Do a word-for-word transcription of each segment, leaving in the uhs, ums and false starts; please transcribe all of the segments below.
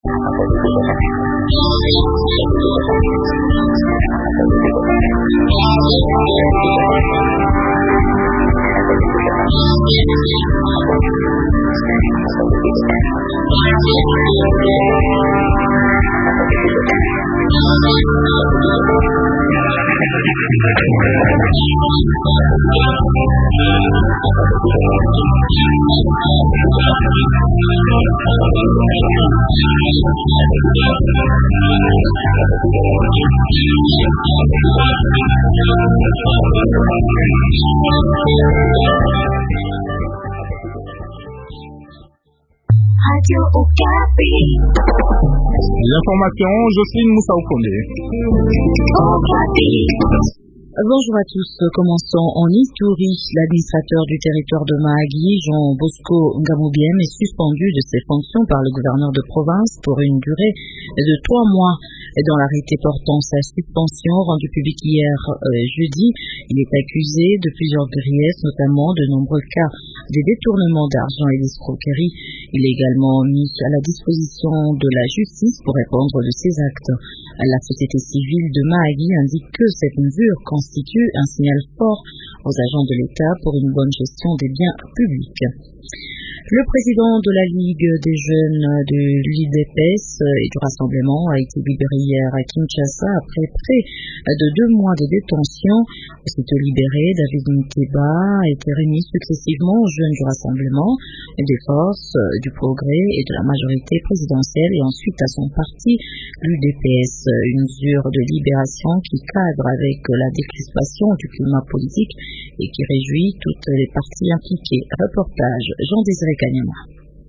Radio Okapi. L'information, Jocelyne Moussa Okonde. Okapi. Bonjour à tous. Commençons en Ituri. L'administrateur du territoire de Mahagi, Jean Bosco Ngamobiem, est suspendu de ses fonctions par le gouverneur de province pour une durée de trois mois. Dans l'arrêté portant sa suspension rendu public hier euh, jeudi, il est accusé de plusieurs griefs, notamment de nombreux cas de détournement d'argent et d'escroquerie. Il est également mis à la disposition de la justice pour répondre de ses actes. La société civile de Mahagi indique que cette mesure constitue un signal fort aux agents de l'État pour une bonne gestion des biens publics. Le président de la Ligue des jeunes de l'U D P S et du Rassemblement a été libéré hier à Kinshasa après près de deux mois de détention. Aussitôt libéré, David Muteba a été remis successivement aux jeunes du Rassemblement, des forces du progrès et de la majorité présidentielle et ensuite à son parti, l'U D P S. Une mesure de libération qui cadre avec la décrispation du climat politique et qui réjouit toutes les parties impliquées. Reportage Jean-Désiré Kanyama.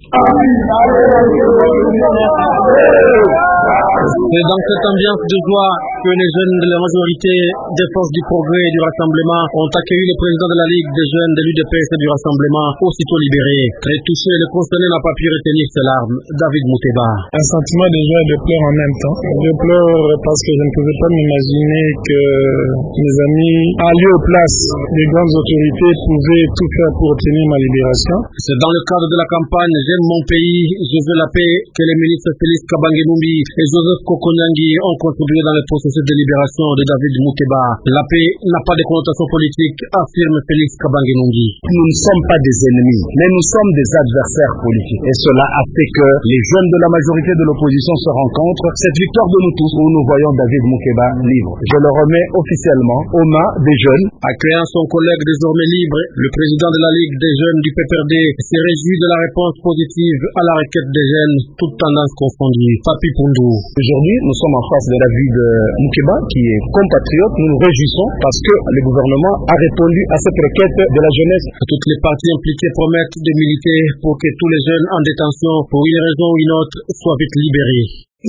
C'est dans cette ambiance de joie que les jeunes de la majorité des forces du progrès et du rassemblement ont accueilli le président de la Ligue des jeunes de l'U D P S et du rassemblement, aussitôt libéré. Très touché, le concerné n'a pas pu retenir ses larmes. David Muteba. Un sentiment de joie et de pleurs en même temps. Je pleure parce que je ne pouvais pas m'imaginer que mes amis, en lieu et place des grandes autorités, pouvaient tout faire pour obtenir ma libération. C'est dans le cadre de la campagne J'aime mon pays, je veux la paix que les ministres Félix Kabange-Numbi et Joseph Kokonyangi ont contribué dans le processus de libération de David Muteba. La paix n'a pas de connotation politique, affirme Félix Kabange-Numbi. Nous ne sommes pas des ennemis, mais nous sommes des adversaires politiques. Et cela a fait que les jeunes de la majorité de l'opposition se rencontrent. Cette victoire de nous tous, où nous voyons David Muteba libre. Je le remets officiellement aux mains des jeunes. Accueillant son collègue désormais libre, le président de la Ligue des jeunes du P P R D s'est réjoui de la réponse positive à la requête des jeunes, toutes tendances confondues. Papi Poundou. Aujourd'hui, nous sommes en face de la vie de Muteba, qui est compatriote. Nous nous réjouissons parce que le gouvernement a répondu à cette requête de la jeunesse. Toutes les parties impliquées promettent de militer pour que tous les jeunes en détention, pour une raison ou une autre, soient vite libérés.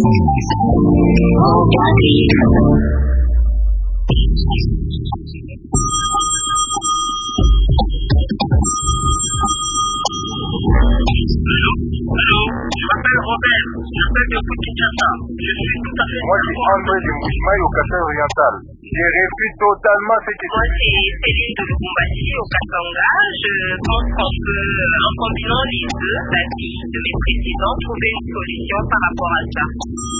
Allô, je m'appelle Robert, je m'appelle de Kinshasa. Je suis tout à fait... Moi, je suis André de Mouchimaï au Kasai oriental. Je refuse totalement ce que... Moi, c'est Céline de Lubumbashi au Katanga. Je pense qu'on peut, en combinant les deux, la vie de mes présidents, trouver une solution par rapport à ça.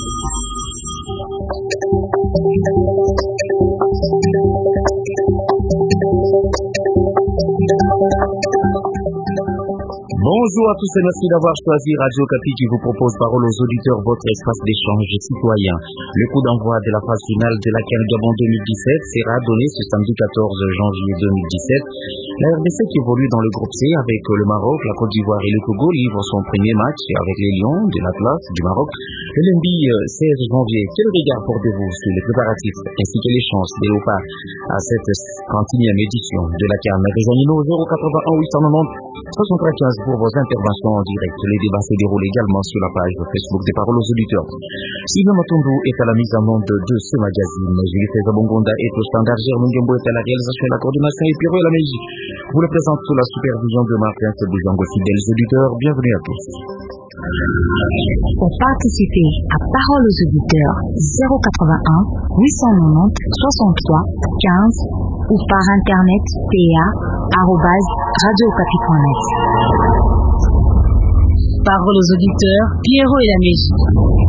Bonjour à tous et merci d'avoir choisi Radio Okapi qui vous propose Parole aux auditeurs, votre espace d'échange citoyen. Le coup d'envoi de la phase finale de la CAN Gabon deux mille dix-sept sera donné ce samedi quatorze janvier deux mille dix-sept. La R D C qui évolue dans le groupe C avec le Maroc, la Côte d'Ivoire et le Togo livre son premier match avec les Lions de l'Atlas du Maroc le lundi seize janvier. Quel regard portez-vous sur les préparatifs ainsi que les chances des Léopards à cette trentième édition de la CAN? Rejoignez-nous au zéro quatre-vingt-un huit cent quatre-vingt-dix soixante-trois quinze pour vos interventions en direct. Les débats se déroulent également sur la page Facebook des Paroles aux auditeurs. Sylvain Matundu est à la mise en onde de ce magazine. Julie Feza Bongonda est au standard. Germain Gembo est à la réalisation et la coordination et Pierrot et la Mégie vous le présente sous la supervision de Martin Seboujango. Fidèles auditeurs, bienvenue à tous. Pour participer à Paroles aux auditeurs, zéro quatre-vingt-un huit cent quatre-vingt-dix soixante-trois quinze ou par internet pa arobase radio okapi point net. Parole aux auditeurs, Pierrot et la Mégie.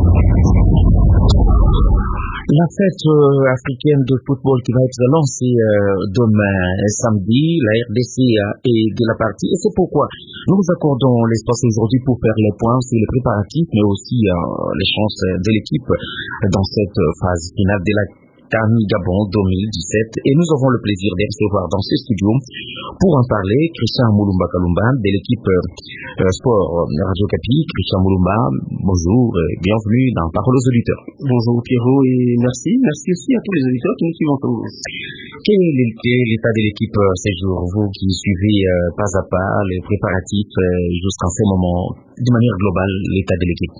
La fête euh, africaine de football qui va être lancée euh, demain samedi, la R D C est de la partie et c'est pourquoi nous nous accordons l'espace aujourd'hui pour faire les points sur les préparatifs mais aussi euh, les chances de l'équipe dans cette phase finale de la CAN Gabon deux mille dix-sept et nous avons le plaisir de recevoir dans ce studio pour en parler Christian Moulumba Kalumba de l'équipe euh, Sport Radio Kapi. Christian Moulumba, bonjour et bienvenue dans Parole aux auditeurs. Bonjour Pierrot et merci, merci aussi à tous les auditeurs qui nous suivent en ce moment. Quel est l'état de l'équipe euh, ces jours, vous qui suivez euh, pas à pas les préparatifs euh, jusqu'en ce moment, de manière globale, l'état de l'équipe?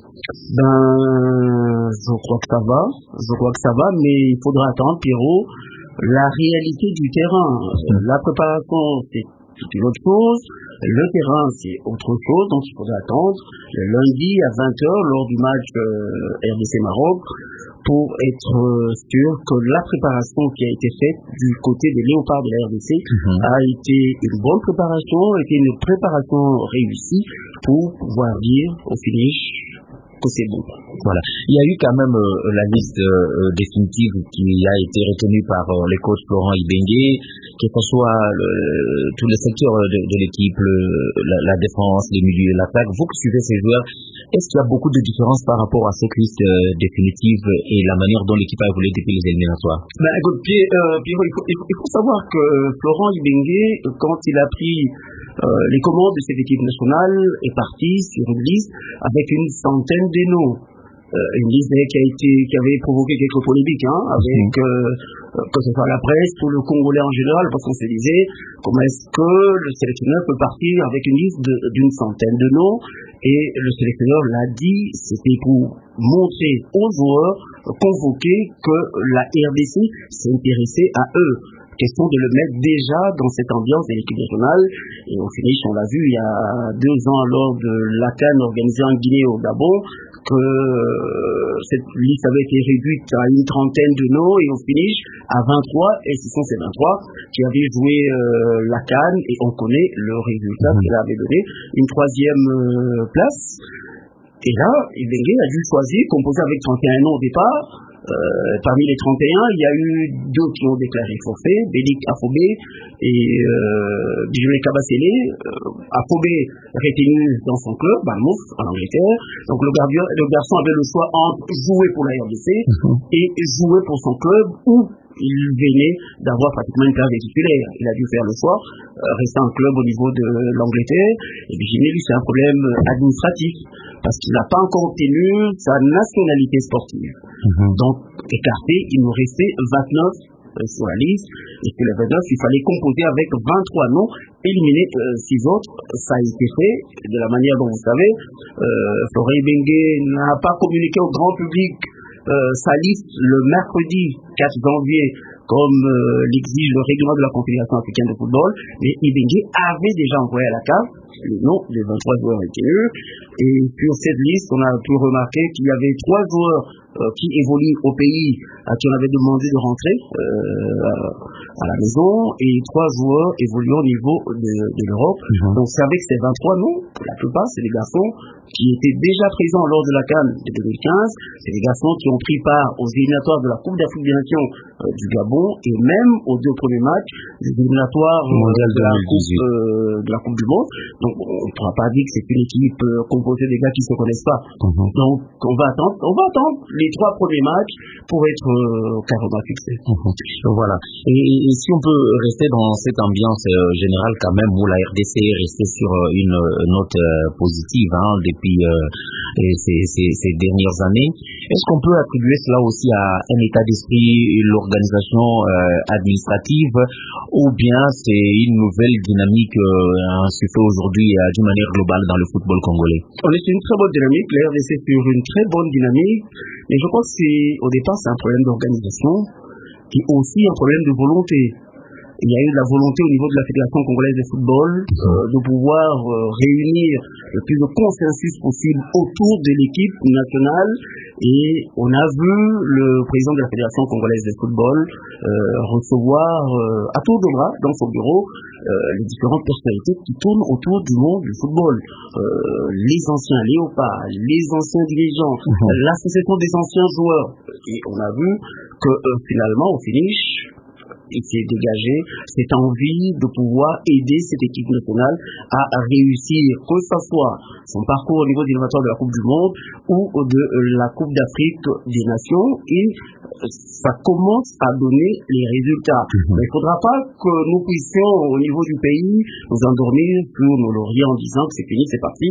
Ben, je crois que ça va, je crois que ça va, mais il faudra attendre, Pierrot, la réalité du terrain. La préparation, c'est une autre chose, le terrain, c'est autre chose, donc il faudra attendre le lundi à vingt heures lors du match euh, R D C Maroc pour être sûr que la préparation qui a été faite du côté des Léopards de la R D C mmh. a été une bonne préparation, a été une préparation réussie pour pouvoir dire au finish que c'est bon. Voilà. Il y a eu quand même euh, la liste euh, définitive qui a été retenue par euh, les coachs Florent Ibenge, que ce soit le, tous les secteurs de, de l'équipe, le, la, la défense, les milieux, l'attaque. Vous qui suivez ces joueurs, est-ce qu'il y a beaucoup de différences par rapport à cette liste euh, définitive et la manière dont l'équipe a évolué depuis les éliminatoires? Ben, écoute, Pierre, euh, Pierre, il, faut, il, faut, il faut savoir que Florent Ibenge, quand il a pris euh, les commandes de cette équipe nationale, est parti sur une liste avec une centaine de noms. Euh, une liste qui a été, qui avait provoqué quelques polémiques, hein, avec, euh, que ce soit la presse ou le Congolais en général, parce qu'on se disait, comment est-ce que le sélectionneur peut partir avec une liste de, d'une centaine de noms, et le sélectionneur l'a dit, c'était pour montrer aux joueurs convoqués que la R D C s'intéressait à eux. Question de le mettre déjà dans cette ambiance de l'équipe nationale. Et au finish, on l'a vu il y a deux ans lors de la CAN organisée en Guinée au Gabon, que cette liste avait été réduite à une trentaine de noms et au finish à vingt-trois, et ce sont ces vingt-trois qui avaient joué euh, la CAN et on connaît le résultat qu'il avait donné, une troisième euh, place. Et là, Ibenge a dû choisir, composé avec trente et un noms au départ. Euh, parmi les trente et un, il y a eu deux qui ont déclaré forfait, Bélik Afobé et euh, Bijoué Kabasele. Euh, Afobé retenu dans son club, Balmouf, en Angleterre. Donc le, gardien, le garçon avait le choix entre jouer pour la R D C mmh. et jouer pour son club où il venait d'avoir pratiquement une place titulaire. Il a dû faire le choix, euh, rester en club au niveau de l'Angleterre. Et puis lui, c'est un problème administratif, parce qu'il n'a pas encore obtenu sa nationalité sportive. Mm-hmm. Donc, écarté, il nous restait vingt-neuf euh, sur la liste. Et sur les vingt-neuf, il fallait composer avec vingt-trois noms, éliminer euh, six autres. Ça a été fait de la manière dont vous savez. Euh, Florent Ibenge n'a pas communiqué au grand public Euh, sa liste le mercredi quatre janvier comme euh, l'exige le règlement de la Confédération africaine de football, mais Ibenge avait déjà envoyé à la C A F le nom des vingt-trois joueurs retenus. Et sur cette liste, on a pu remarquer qu'il y avait trois joueurs euh, qui évoluent au pays à qui on avait demandé de rentrer euh, à la maison, et trois joueurs évoluant au niveau de, de l'Europe. Mm-hmm. Donc c'est avec ces vingt-trois noms, pour la plupart, c'est des garçons qui étaient déjà présents lors de la CAN de deux mille quinze, c'est des garçons qui ont pris part aux éliminatoires de la Coupe d'Afrique des Nations euh, du Gabon, et même aux deux premiers matchs des éliminatoires euh, de, la coupe, euh, de la Coupe du Monde. Donc on ne pourra pas dire que c'est une équipe euh, composée des gars qui ne se connaissent pas. Mm-hmm. Donc on va attendre, on va attendre les trois premiers matchs pour être euh, carrément fixés. Mm-hmm. Voilà. Et, et si on peut rester dans cette ambiance euh, générale quand même, où la R D C est restée sur euh, une note euh, positive hein, depuis euh, ces, ces, ces dernières années, est-ce qu'on peut attribuer cela aussi à un état d'esprit, l'organisation euh, administrative, ou bien c'est une nouvelle dynamique euh, insufflée aujourd'hui euh, d'une manière globale dans le football congolais? On est sur une très bonne dynamique, la R D C est sur une très bonne dynamique, mais je pense qu'au départ c'est un problème d'organisation qui est aussi un problème de volonté. il y a eu de la volonté au niveau de la Fédération congolaise de football euh, de pouvoir euh, réunir le plus de consensus possible autour de l'équipe nationale, et on a vu le président de la Fédération congolaise de football euh, recevoir euh, à tour de bras dans son bureau euh, les différentes personnalités qui tournent autour du monde du football, euh, les anciens léopards, les anciens dirigeants, mmh. l'association des anciens joueurs, et on a vu que euh, finalement au finish il s'est dégagé cette envie de pouvoir aider cette équipe nationale à, à réussir, que ce soit son parcours au niveau des éliminatoires de la Coupe du Monde ou de la Coupe d'Afrique des Nations, et ça commence à donner les résultats. Mmh. Mais il ne faudra pas que nous puissions au niveau du pays nous endormir sur nos lauriers en disant que c'est fini, c'est parti.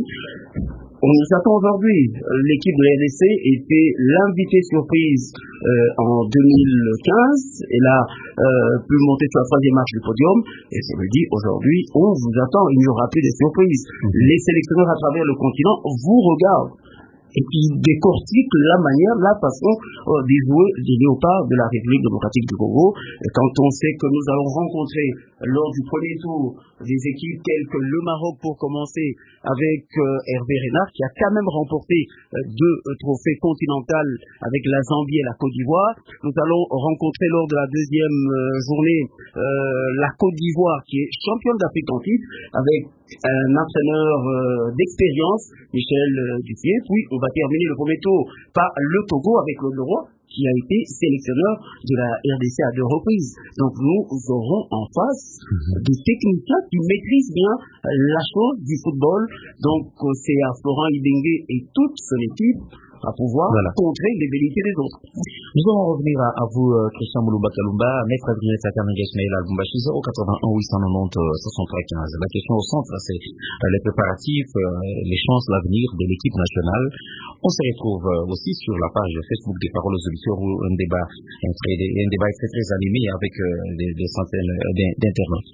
On nous attend aujourd'hui. L'équipe de la R D C était l'invité surprise euh, en deux mille quinze. Elle a euh, pu monter sur la troisième marche du podium. Et je le dis, aujourd'hui, on vous attend. Il n'y aura plus de surprises. Mmh. Les sélectionneurs à travers le continent vous regardent. Et puis décortique la manière, la façon euh, de jouer des léopards de la République démocratique du Congo. Et quand on sait que nous allons rencontrer lors du premier tour des équipes telles que le Maroc pour commencer, avec euh, Hervé Renard qui a quand même remporté euh, deux euh, trophées continentaux avec la Zambie et la Côte d'Ivoire. Nous allons rencontrer lors de la deuxième euh, journée euh, la Côte d'Ivoire qui est championne d'Afrique en titre avec un entraîneur euh, d'expérience, Michel euh, Duffier. Puis on va terminer le premier tour par le Togo avec le Leroy qui a été sélectionneur de la R D C à deux reprises. Donc nous aurons en face des techniciens qui maîtrisent bien la chose du football. Donc c'est à Florent Ibenge et toute son équipe à pouvoir voilà. contrer les velléités des autres. Nous allons revenir à, à vous, euh, Christian Mulumba Kalumba, maître Adrien Sakamanga Ismaël Albumbashi, zéro quatre-vingt-un huit cent quatre-vingt-dix soixante-trois quinze. La question au centre, c'est euh, les préparatifs, euh, les chances, l'avenir de l'équipe nationale. On se retrouve euh, aussi sur la page Facebook des Paroles aux auditeurs où un débat, un, très, un débat très, très animé avec euh, des, des centaines d'internautes.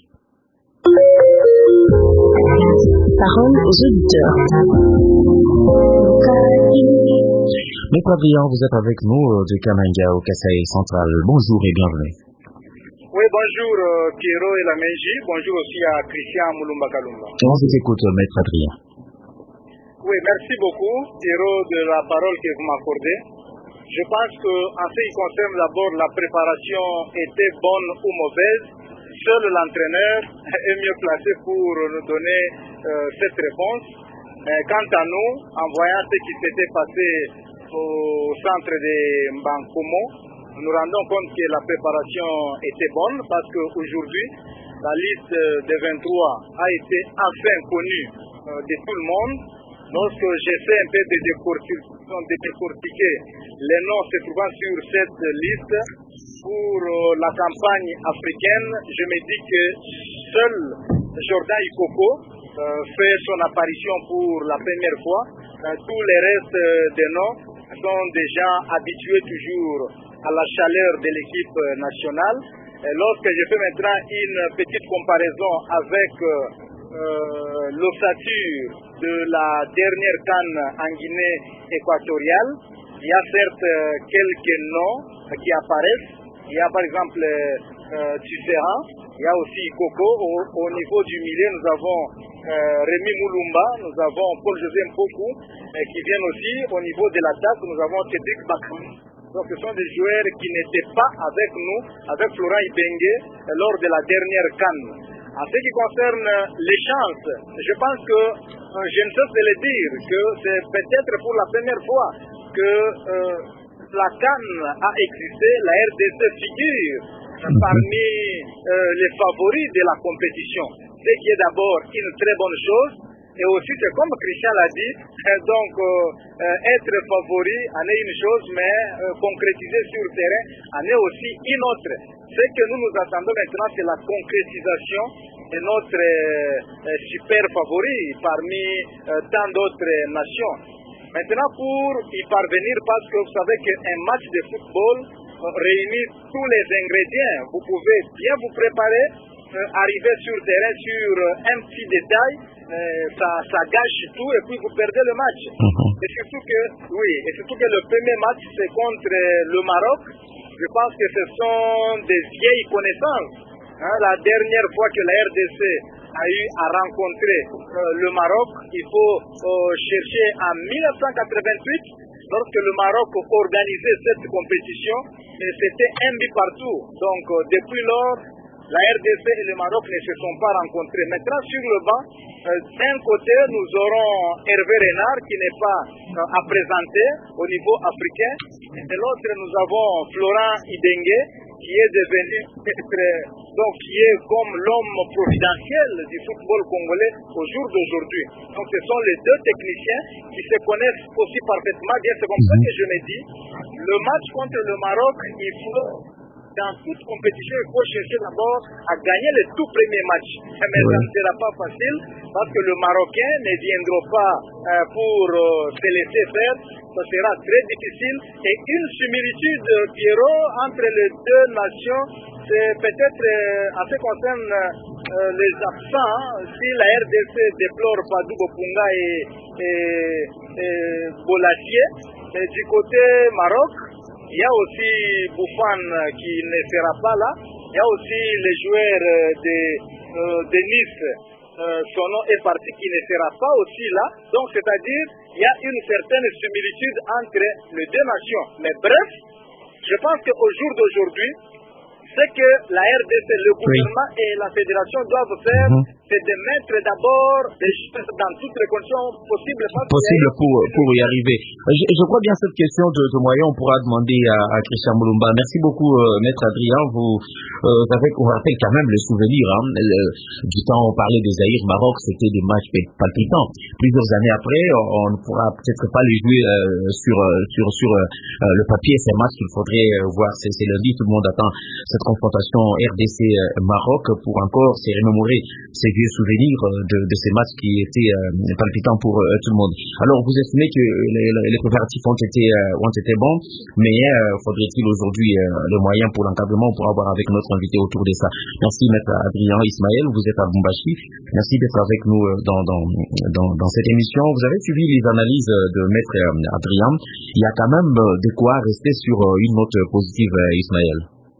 Parole aux auditeurs. Maître Adrien, vous êtes avec nous de Kamanga au Kasaï Central. Bonjour et bienvenue. Oui, bonjour euh, Pierrot et la Menji. Bonjour aussi à Christian Mulumba Kalumba. On vous écoute, Maître Adrien. Oui, merci beaucoup Pierrot de la parole que vous m'accordez. Je pense qu'en ce qui concerne d'abord la préparation était bonne ou mauvaise, seul l'entraîneur est mieux placé pour nous donner euh, cette réponse. Mais quant à nous, en voyant ce qui s'était passé au centre de Mbankomo, nous rendons compte que la préparation était bonne parce qu'aujourd'hui, la liste des vingt-trois a été enfin connue euh, de tout le monde. Lorsque j'essaie un peu de décortiquer, de décortiquer les noms se trouvant sur cette liste pour euh, la campagne africaine, je me dis que seul Jordan Ikoko euh, fait son apparition pour la première fois. Euh, tous les restes euh, des noms sont déjà habitués toujours à la chaleur de l'équipe euh, nationale. Et lorsque je fais maintenant une petite comparaison avec euh, euh, l'ossature de la dernière CAN en Guinée équatoriale, il y a certes euh, quelques noms euh, qui apparaissent. Il y a par exemple euh, Tisserand, il y a aussi Coco. Au, au niveau du milieu, nous avons euh, Rémi Mulumba, nous avons Paul-José Mpoku, euh, qui viennent aussi. Au niveau de l'attaque, nous avons Cédric Bakri. Donc ce sont des joueurs qui n'étaient pas avec nous, avec Florent Ibenge, euh, lors de la dernière CAN. En ce qui concerne les chances, je pense que, euh, je ne cesse de le dire, que c'est peut-être pour la première fois que euh, la CAN a existé, la R D C figure parmi euh, les favoris de la compétition, ce qui est d'abord une très bonne chose. Et aussi, c'est comme Christian l'a dit, euh, donc euh, euh, être favori en est une chose, mais euh, concrétiser sur le terrain en est aussi une autre. Ce que nous nous attendons maintenant, c'est la concrétisation de notre euh, super favori parmi euh, tant d'autres nations. Maintenant, pour y parvenir, parce que vous savez qu'un match de football réunit tous les ingrédients. Vous pouvez bien vous préparer, euh, arriver sur le terrain sur euh, un petit détail, euh, ça, ça gâche tout et puis vous perdez le match. Mm-hmm. Et surtout que, oui, et surtout que le premier match c'est contre le Maroc. Je pense que ce sont des vieilles connaissances. Hein, la dernière fois que la R D C a eu à rencontrer euh, le Maroc, il faut euh, chercher en mille neuf cent quatre-vingt-huit, lorsque le Maroc organisait cette compétition, et c'était un but partout. Donc euh, depuis lors, la R D C et le Maroc ne se sont pas rencontrés. Maintenant, sur le banc, euh, d'un côté, nous aurons Hervé Renard qui n'est pas euh, à présenter au niveau africain, et de l'autre, nous avons Florent Ibenge qui est devenu donc qui est comme l'homme providentiel du football congolais au jour d'aujourd'hui. Donc ce sont les deux techniciens qui se connaissent aussi parfaitement bien. C'est comme ça que je me dis, le match contre le Maroc, il faut, dans toute compétition, il faut chercher d'abord à gagner le tout premier match. Mais ça ne sera pas facile parce que le Marocain ne viendra pas euh, pour euh, se laisser faire. Ça sera très difficile. Et une similitude, Pierrot, entre les deux nations, c'est peut-être, euh, en ce qui concerne euh, les absents, si la R D C déplore Fadou Bopunga et, et, et Bolatier, et du côté Maroc, il y a aussi Bouffan qui ne sera pas là. Il y a aussi les joueurs de, euh, de Nice, euh, son nom est parti, qui ne sera pas aussi là. Donc, c'est-à-dire, il y a une certaine similitude entre les deux nations. Mais bref, je pense qu'au jour d'aujourd'hui, ce que la R D C, le gouvernement oui. et la fédération doivent faire, mm-hmm. c'est de mettre d'abord des choses dans toutes les conditions possibles. Possible pour, pour y arriver. Je, je crois bien cette question de, de moyens, on pourra demander à, à Christian Moulumba. Merci beaucoup, euh, Maître Adrien. Vous, euh, avec, on rappelle quand même les souvenirs. Hein, le, du temps où on parlait des Zaïre Maroc, c'était des matchs palpitants. Plusieurs années après, on ne pourra peut-être pas les jouer euh, sur, sur, sur euh, le papier. C'est un match qu'il faudrait voir. C'est, c'est lundi, tout le monde attend cette confrontation R D C Maroc pour encore se remémorer ces vieux souvenirs de, de ces matchs qui étaient euh, palpitants pour euh, tout le monde. Alors vous estimez que les, les préparatifs ont été, euh, ont été bons, mais euh, faudrait-il aujourd'hui euh, les moyens pour l'encadrement pour avoir avec notre invité autour de ça. Merci Maître Adrien Ismaël, vous êtes à Lubumbashi. Merci d'être avec nous dans, dans, dans, dans cette émission. Vous avez suivi les analyses de Maître Adrien. Il y a quand même de quoi rester sur une note positive, Ismaël.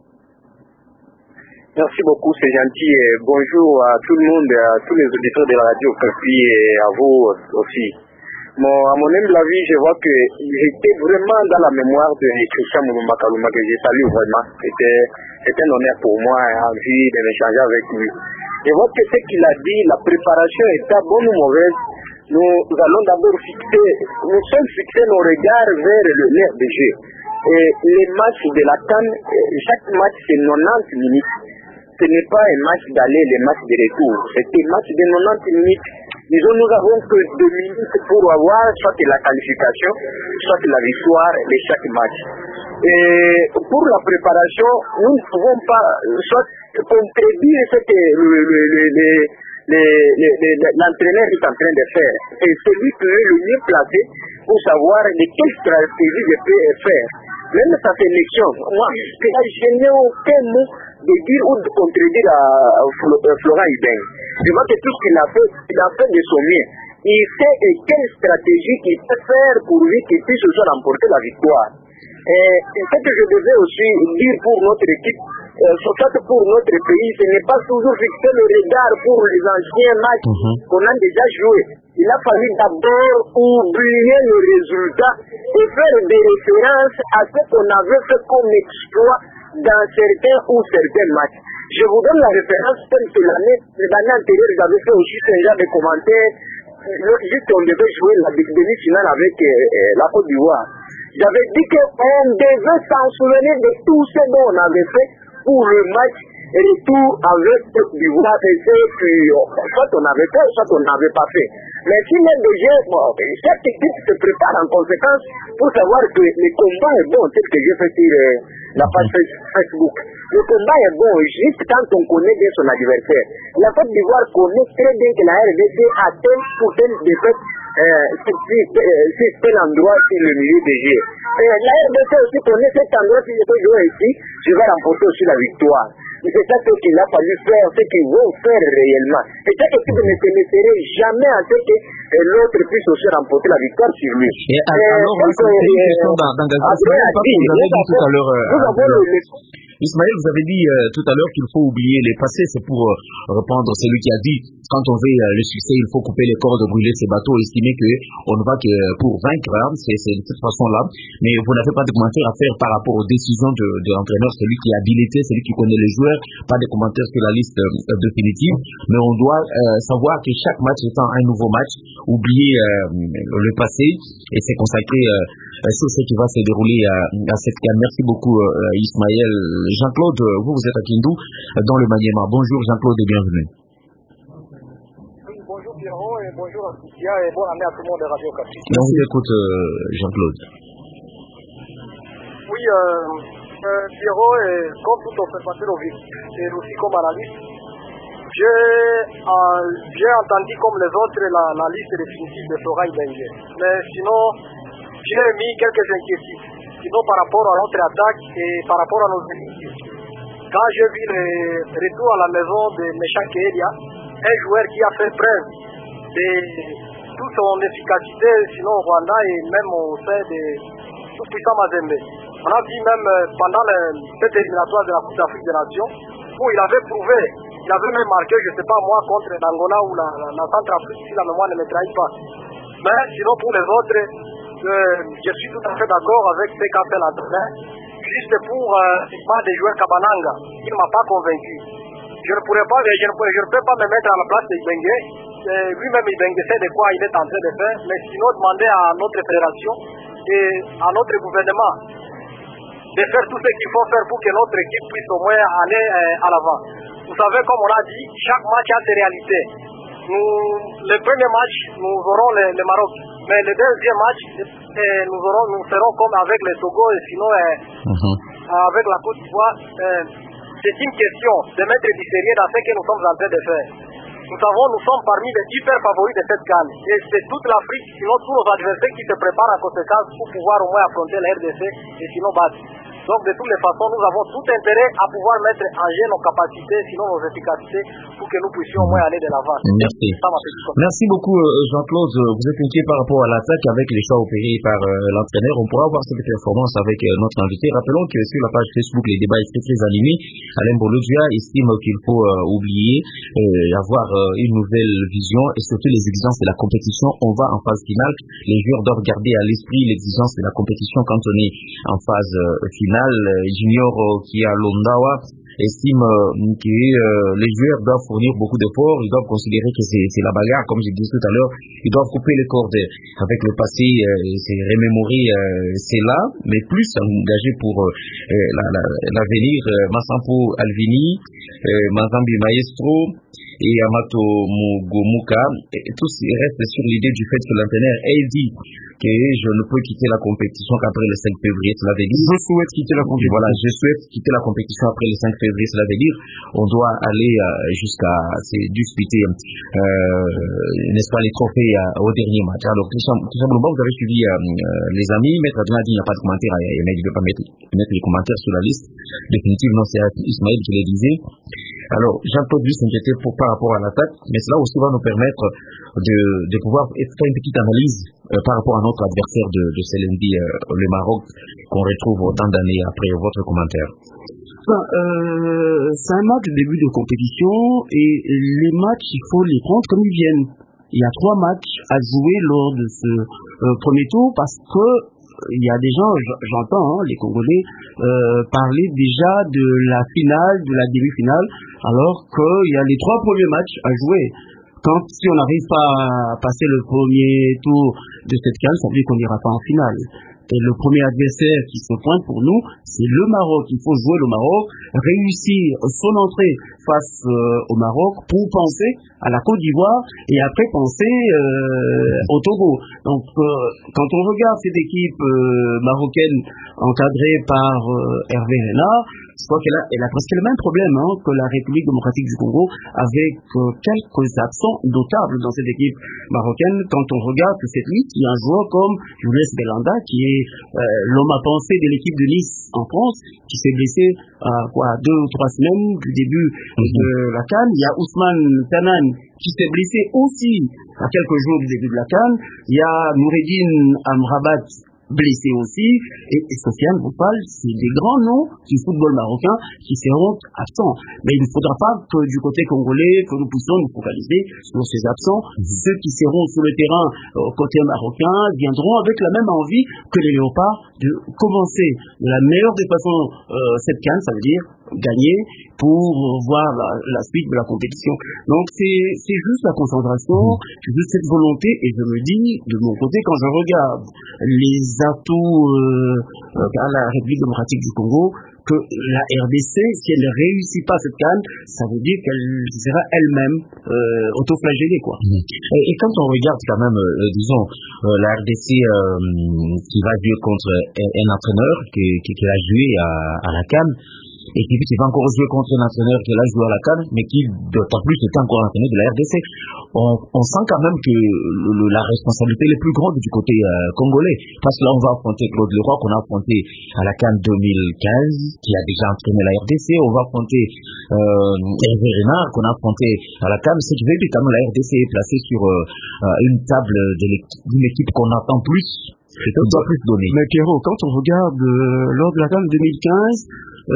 Merci beaucoup, c'est gentil. Et bonjour à tout le monde, à tous les auditeurs de la radio Okapi et à vous aussi. Bon, à mon humble avis, je vois que j'étais vraiment dans la mémoire de Christian Moulumba Kalumba, que j'ai salué vraiment. C'était, c'était un honneur pour moi, envie de m'échanger avec lui. Je vois que ce qu'il a dit, la préparation était bonne ou mauvaise. Nous allons d'abord fixer, nous sommes fixés nos regards vers le l'air de jeu. Et les matchs de la CAN, chaque match c'est quatre-vingt-dix minutes. Ce n'est pas un match d'aller, les matchs de retour. C'est un match de quatre-vingt-dix minutes. Disons, nous avons que deux minutes pour avoir soit la qualification, soit la victoire de chaque match. Et pour la préparation, nous ne pouvons pas soit contredire ce que le, le, le, le, le, le, le, l'entraîneur est en train de faire. Et celui qui est le mieux placé pour savoir de quelle stratégie je peux faire. Même sa sélection, moi, je n'ai aucun mot de dire ou de contredire à Florent Ibeng. Je vois que tout ce qu'il a fait, il a fait de son mieux. Il sait quelle stratégie il peut faire pour lui qu'il puisse aussi remporter la victoire. Et ce que je devais aussi dire pour notre équipe, euh, surtout pour notre pays, ce n'est pas toujours fixer le regard pour les anciens matchs mm-hmm. qu'on a déjà joués. Il a fallu d'abord oublier le résultat et faire des références à ce qu'on avait fait comme exploit dans certains ou certains matchs. Je vous donne la référence telle que l'année, l'année antérieure, j'avais fait aussi un genre de commentaires. Juste on devait jouer la demi-finale avec euh, la Côte d'Ivoire. J'avais dit qu'on devait s'en souvenir de tout ce dont on avait fait pour le match retour avec Côte d'Ivoire. Et puis, soit on avait fait, soit on n'avait pas fait. Mais si les deux jeux, bon, cette équipe se prépare en conséquence pour savoir que le combat est bon, c'est ce que j'ai fait sur euh, la page Facebook. Le combat est bon juste quand on connaît bien son adversaire. La Côte d'Ivoire connaît très bien que la R D C a tel pour tel défaite c'est tel endroit sur le milieu des jeux. Et la R D C aussi connaît cet endroit, si je peux jouer ici, je vais remporter aussi la victoire. Et c'est ça ce qu'il a fallu faire, ce qu'ils vont faire réellement. Et chaque équipe ne se mettrait jamais à ce que l'autre puisse aussi remporter la victoire sur lui. Et alors, c'est une question d'engagement. Vous avez dit tout à l'heure. Ismaël, vous avez dit euh, tout à l'heure qu'il faut oublier les passés, c'est pour euh, reprendre celui qui a dit quand on veut euh, le succès, il faut couper les cordes, brûler ses bateaux, estimer qu'on ne va que pour vaincre, hein, c'est, c'est de cette façon-là. Mais vous n'avez pas de commentaires à faire par rapport aux décisions de, de l'entraîneur, celui qui est habilité, celui qui connaît les joueurs, pas de commentaires sur la liste euh, définitive, mais on doit euh, savoir que chaque match étant un nouveau match, oublier euh, le passé et c'est consacré euh, sur ce qui va se dérouler à, à cette canne. Merci beaucoup euh, Ismaël. Jean-Claude, vous, vous êtes à Kindu, dans le Maniema. Bonjour Jean-Claude et bienvenue. Oui, bonjour Pierrot et bonjour Asticia et bonne année à tout le monde de Radio Capi. On vous écoute euh, Jean-Claude. Oui, euh, euh, Pierrot, et comme tout observateur au Vic, et aussi comme analyste, j'ai, euh, j'ai entendu comme les autres la, la liste définitive de Florent Ibenge. Mais sinon, j'ai mis quelques inquiétudes, sinon par rapport à notre attaque et par rapport à nos ennemis. Quand j'ai vu le retour à la maison de Meshak Elia, un joueur qui a fait preuve de toute son efficacité, sinon au Rwanda et même au sein de tout puissant Mazembe. On a vu même pendant le, cette éliminatoire de la Coupe d'Afrique des Nations, où il avait prouvé, il avait même marqué, je ne sais pas moi, contre l'Angola ou la, la, la Centrafrique, si la mémoire ne me trahit pas. Mais sinon pour les autres, euh, je suis tout à fait d'accord avec ce qu'a fait l'entraîneur. Juste pour euh, des joueurs Kabananga, il ne m'a pas convaincu. Je ne pourrais pas, je ne, pourrais, je ne peux pas me mettre à la place de Ibenge. Euh, lui-même Ibenge sait de quoi il est en train de faire, mais sinon demander à notre fédération et à notre gouvernement de faire tout ce qu'il faut faire pour que notre équipe puisse au moins aller euh, à l'avant. Vous savez, comme on a dit, chaque match a ses réalités. Nous, le premier match, nous aurons le, le Maroc. Mais le deuxième match, euh, nous, aurons, nous serons comme avec le Togo et sinon euh, uh-huh. avec la Côte d'Ivoire. Euh, c'est une question de mettre du sérieux dans ce que nous sommes en train de faire. Nous savons, nous sommes parmi les hyper favoris de cette canne. Et c'est toute l'Afrique, sinon tous nos adversaires qui se préparent en conséquence pour pouvoir au moins affronter la R D C et sinon battre. Donc de toutes les façons, nous avons tout intérêt à pouvoir mettre en jeu nos capacités, sinon nos efficacités, pour que nous puissions au moins aller de l'avant. Merci. Merci beaucoup Jean-Claude. Vous êtes inquiet par rapport à l'attaque avec les choix opérés par euh, l'entraîneur. On pourra voir cette performance avec euh, notre invité. Rappelons que sur la page Facebook, les débats étaient très animés. Alain Bolodia estime qu'il faut euh, oublier, euh, avoir euh, une nouvelle vision et surtout les exigences de la compétition. On va en phase finale. Les joueurs doivent garder à l'esprit l'exigence de la compétition quand on est en phase euh, finale. Junior qui est à Londawa estime euh, que euh, les joueurs doivent fournir beaucoup d'efforts, ils doivent considérer que c'est, c'est la bagarre, comme j'ai dit tout à l'heure, ils doivent couper les cordes avec le passé, euh, c'est remémorer euh, c'est là, mais plus engagé pour euh, la, la, l'avenir. euh, Massampo Alvini, euh, Mazambi Maestro et Amato Mugomuka, et tous restent sur l'idée du fait que l'entraîneur ait dit que je ne peux quitter la compétition qu'après le cinq février, cela veut dire. Je souhaite quitter la compétition. Voilà, je souhaite quitter la compétition après le cinq février, cela veut dire on doit aller euh, jusqu'à se disputer, euh, n'est-ce pas, les trophées euh, au dernier match. Alors, tout simplement, vous avez suivi euh, les amis. Maître Adrien a dit il n'y a pas de commentaires, mais il ne veut pas mettre, mettre les commentaires sur la liste. Définitivement, c'est Ismaël qui le disait. Alors, Jean-Claude lui s'inquiétait pour, par rapport à l'attaque, mais cela aussi va nous permettre de, de pouvoir faire une petite analyse euh, par rapport à notre adversaire de, de ce lundi, euh, le Maroc, qu'on retrouve autant d'années après. Votre commentaire. Enfin, euh, c'est un match de début de compétition et les matchs, il faut les prendre comme ils viennent. Il y a trois matchs à jouer lors de ce euh, premier tour parce que il y a des gens, j'entends hein, les Congolais euh, parler déjà de la finale, de la demi-finale, alors qu'il y a les trois premiers matchs à jouer. Quand si on n'arrive pas à passer le premier tour de cette canne, ça veut dire qu'on n'ira pas en finale. Et le premier adversaire qui se pointe pour nous, c'est le Maroc. Il faut jouer le Maroc, réussir son entrée face euh, au Maroc pour penser à la Côte d'Ivoire et après penser euh, au Togo. Donc, euh, quand on regarde cette équipe euh, marocaine encadrée par euh, Hervé Renard, je crois qu'elle a, elle a presque le même problème hein, que la République démocratique du Congo, avec euh, quelques absents notables dans cette équipe marocaine. Quand on regarde cette liste, il y a un joueur comme Julius Belanda, qui est euh, l'homme à penser de l'équipe de Nice en France, qui s'est blessé à euh, quoi, deux ou trois semaines du début mm-hmm. de la CAN. Il y a Ousmane Tanan, qui s'est blessé aussi à quelques jours du début de la CAN. Il y a Noureddine Amrabat, blessé aussi, et, et Sofiane Boufal, c'est des grands noms du football marocain qui seront absents. Mais il ne faudra pas que du côté congolais, que nous puissions nous focaliser sur ces absents. Mm-hmm. Ceux qui seront sur le terrain euh, côté marocain viendront avec la même envie que les Léopards de commencer de la meilleure des façons euh, cette CAN, ça veut dire gagner pour voir la, la suite de la compétition. Donc c'est, c'est juste la concentration, c'est juste cette volonté, et je me dis de mon côté, quand je regarde les atouts euh, à la République démocratique du Congo, que la R D C, si elle ne réussit pas cette CAN, ça veut dire qu'elle sera elle-même euh, autoflagellée, quoi. Mmh. Et, et quand on regarde quand même, euh, disons, euh, la R D C euh, qui va jouer contre un, un entraîneur qui, qui, qui a joué à, à la CAN, et qui, qui va encore jouer contre un entraîneur qui a joué à la CAN, mais qui d'autant plus était encore entraîneur de la R D C. On, on sent quand même que le, le, la responsabilité est plus grande du côté euh, congolais, parce que là on va affronter Claude Leroy qu'on a affronté à la CAN deux mille quinze, qui a déjà entraîné la R D C. On va affronter euh, Hervé Renard qu'on a affronté à la CAN. C'est que quand même la R D C est placée sur euh, une table de l'équipe, d'une équipe qu'on attend plus. C'est tout doit plus donner. Mais Pierrot, quand on regarde euh, lors de la CAN deux mille quinze, euh,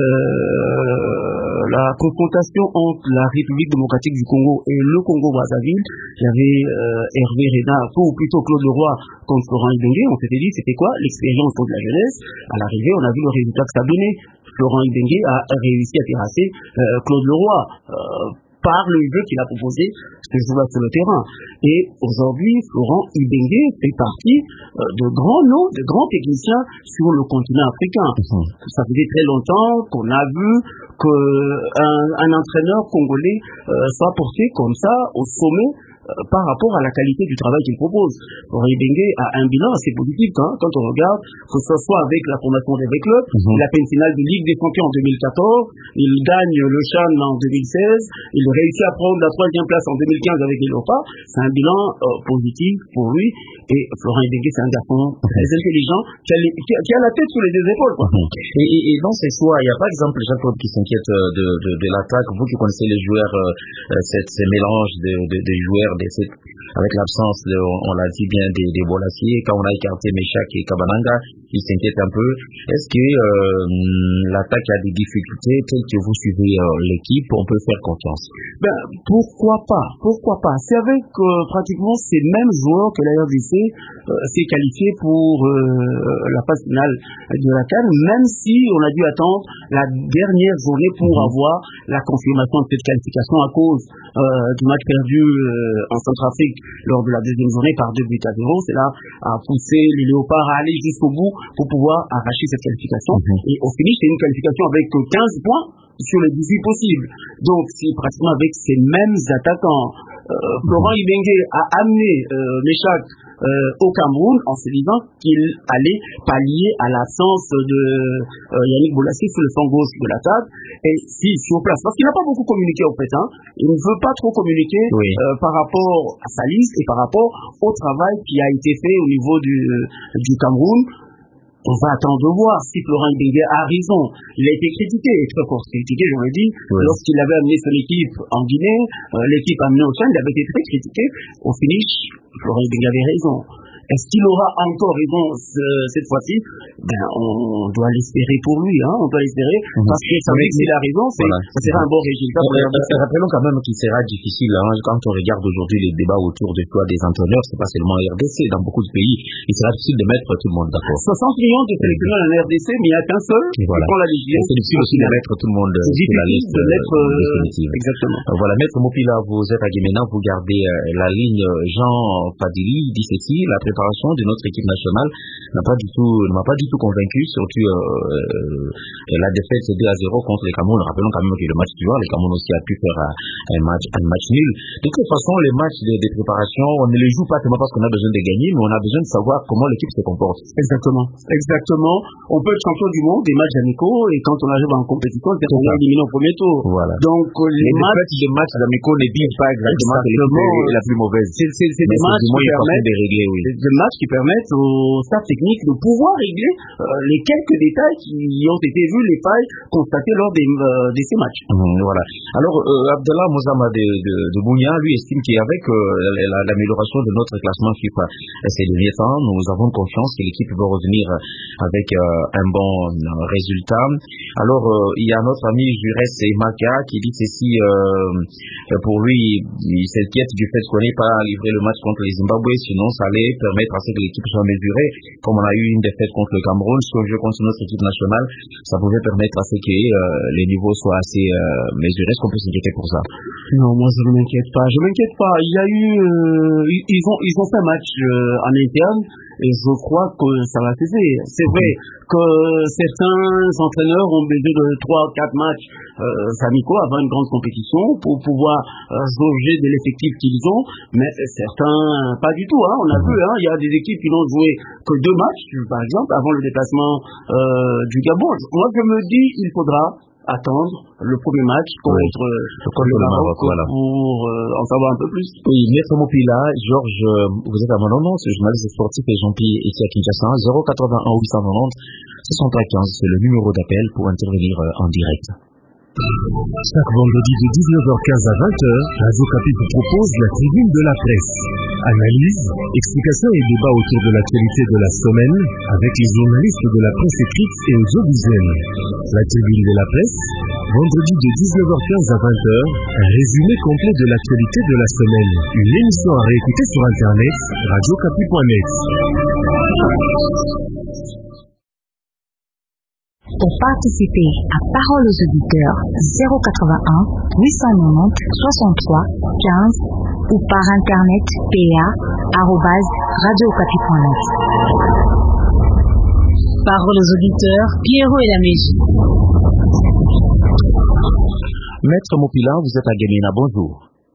la confrontation entre la République démocratique du Congo et le Congo-Brazzaville, il y avait euh, Hervé Renard, ou plutôt Claude Leroy contre Florent Ibenge. On s'était dit, c'était quoi l'expérience de la jeunesse? À l'arrivée, on a vu le résultat que ça donnait. Florent Ibenge a réussi à terrasser euh, Claude Leroy. Euh, par le jeu qu'il a proposé, ce joueur sur le terrain. Et aujourd'hui, Florent Ibenge fait partie euh, de grands noms, de grands techniciens sur le continent africain. Mmh. Ça faisait très longtemps qu'on a vu qu'un un entraîneur congolais euh, soit porté comme ça au sommet euh, par rapport à la qualité du travail qu'il propose. Florent Ibenge a un bilan assez positif hein, quand on regarde, que ce soit avec la formation des clubs, mmh. la peine finale de Ligue des Champions en deux mille quatorze, il gagne le CHAN en deux mille seize, il réussit à prendre la troisième place en deux mille quinze avec les Léopards. C'est un bilan euh, positif pour lui. Et Florent Ibenge, c'est un garçon très intelligent qui a, les, qui, a, qui a la tête sur les deux épaules. Quoi. Et, et, et dans ces choix, il y a par exemple Jean-Claude qui s'inquiète de, de, de l'attaque. Vous qui connaissez les joueurs, euh, cette, ces mélanges de, de, de joueurs, de cette, avec l'absence, de, on, on l'a dit bien, des, des Bolassiers, quand on a écarté Meshak et Kabananga, ils s'inquiètent un peu. Est-ce que euh, l'attaque a des difficultés telles que vous suivez euh, l'équipe, on peut faire confiance? Ben, pourquoi pas, pourquoi pas. C'est avec euh, pratiquement ces mêmes joueurs que la R D C euh, s'est qualifiée pour euh, la phase finale de la CAN, même si on a dû attendre la dernière journée pour mmh. avoir la confirmation de cette qualification à cause euh, du match perdu euh, en Centrafrique lors de la deuxième journée par deux buts à zéro. C'est là à pousser les Léopards à aller jusqu'au bout pour pouvoir arracher cette qualification. Mmh. Et au finish, c'est une qualification avec quinze points sur les dix-huit possibles. Donc, c'est pratiquement avec ces mêmes attaquants. Euh, Florent Ibenge a amené euh, Meshak euh, au Cameroun en se disant qu'il allait pallier à l'absence de euh, Yannick Bolassier sur le flanc gauche de la table. Et si, sur place, parce qu'il n'a pas beaucoup communiqué au fait, hein, il ne veut pas trop communiquer oui. euh, par rapport à sa liste et par rapport au travail qui a été fait au niveau du, du Cameroun. On va attendre de voir si Florent Ibenge a raison. Il a été critiqué, très fort critiqué, je le dis, oui. lorsqu'il avait amené son équipe en Guinée, euh, l'équipe amenée au Tchad, il avait été très critiqué. Au finish, Florent Ibenge avait raison. Est-ce qu'il aura encore raison ce, cette fois-ci? Ben, on doit l'espérer pour lui, hein, on doit l'espérer, mmh. parce que ça veut dire qu'il a raison, c'est, voilà. ça sera un bon résultat. Euh, rappelons quand même qu'il sera difficile, hein, quand on regarde aujourd'hui les débats autour du choix des entraîneurs, c'est pas seulement R D C, dans beaucoup de pays, il sera difficile de mettre tout le monde d'accord. soixante millions de sélectionneurs en R D C, mais il n'y a qu'un seul qui prend la législation. C'est difficile aussi de mettre tout le monde sur la liste de mettre, euh, définitive. Exactement. Euh, voilà, Maître Mopila, vous êtes à Guéména, vous gardez euh, la ligne Jean Fadili, dit ceci, la préparation de notre équipe nationale n'a pas du tout, ne m'a pas du tout convaincu, surtout euh, euh, la défaite c'est deux à zéro contre les Cameroun. Rappelons quand même que le match suivant, les Cameroun aussi a pu faire un, un match, un match nul. De toute façon, les matchs de, de préparation, on ne les joue pas seulement parce qu'on a besoin de gagner, mais on a besoin de savoir comment l'équipe se comporte. Exactement, exactement. On peut être champion du monde des matchs amicaux et quand on arrive en compétition, c'est qu'on est éliminé au premier tour. Voilà. Donc les, les matchs, les matchs amicaux ne disent pas exactement que l'équipe est la plus mauvaise. C'est, c'est, c'est des matchs qui permettent de régler, oui. de de match qui permettent au staff technique de pouvoir régler euh, les quelques détails qui ont été vus, les failles constatées lors des, euh, de ces matchs. Mmh, voilà. Alors, euh, Abdallah Mouzama de, de, de Bounia, lui, estime qu'avec euh, l'amélioration de notre classement FIFA ces derniers temps, nous avons confiance que l'équipe va revenir avec euh, un bon résultat. Alors, euh, il y a notre ami Jurès Maka qui dit ceci, euh, pour lui, il s'inquiète du fait qu'on n'ait pas livré le match contre les Zimbabwe, sinon ça allait permettre à ce que l'équipe soit mesurée, comme on a eu une défaite contre le Cameroun, ce que je contre notre équipe nationale, ça pouvait permettre à ce que euh, les niveaux soient assez euh, mesurés. Est-ce qu'on peut s'inquiéter pour ça? Non, moi je ne m'inquiète pas. Je ne m'inquiète pas. Il y a eu, euh, ils ont, ils ont fait un match euh, en interne et je crois que ça va cesser. C'est vrai que certains entraîneurs ont besoin de trois, quatre matchs euh, amicaux avant une grande compétition pour pouvoir euh, jauger de l'effectif qu'ils ont, mais certains pas du tout. Hein. On a vu, hein, il y a des équipes qui n'ont joué que deux matchs, par exemple, avant le déplacement euh, du Gabon. Moi je me dis, il faudra attendre le premier match contre, oui, contre le Maroc, voilà, pour euh, en savoir un peu plus. Oui, Maître Mopila, Georges, vous êtes à mon nom, ce journaliste sportif et Jean-Pierre ici à Kinshasa, zéro quatre-vingt-un huit cent quatre-vingt-dix soixante-trois quinze, c'est le numéro d'appel pour intervenir en direct. Chaque vendredi de dix-neuf heures quinze à vingt heures, Radio Okapi vous propose la tribune de la presse. Analyse, explications et débats autour de l'actualité de la semaine avec les journalistes de la presse écrite et audiovisuelle. La tribune de la presse, vendredi de dix-neuf heures quinze à vingt heures, un résumé complet de l'actualité de la semaine. Une émission à réécouter sur internet, radio okapi point net. Pour participer à Parole aux auditeurs, zéro quatre-vingt-un huit cent quatre-vingt-dix soixante-trois quinze ou par internet p a arobase radio okapi point net. Parole aux auditeurs, Pierrot et la Mégie. Maître Mopila, vous êtes à Gemina, bonjour.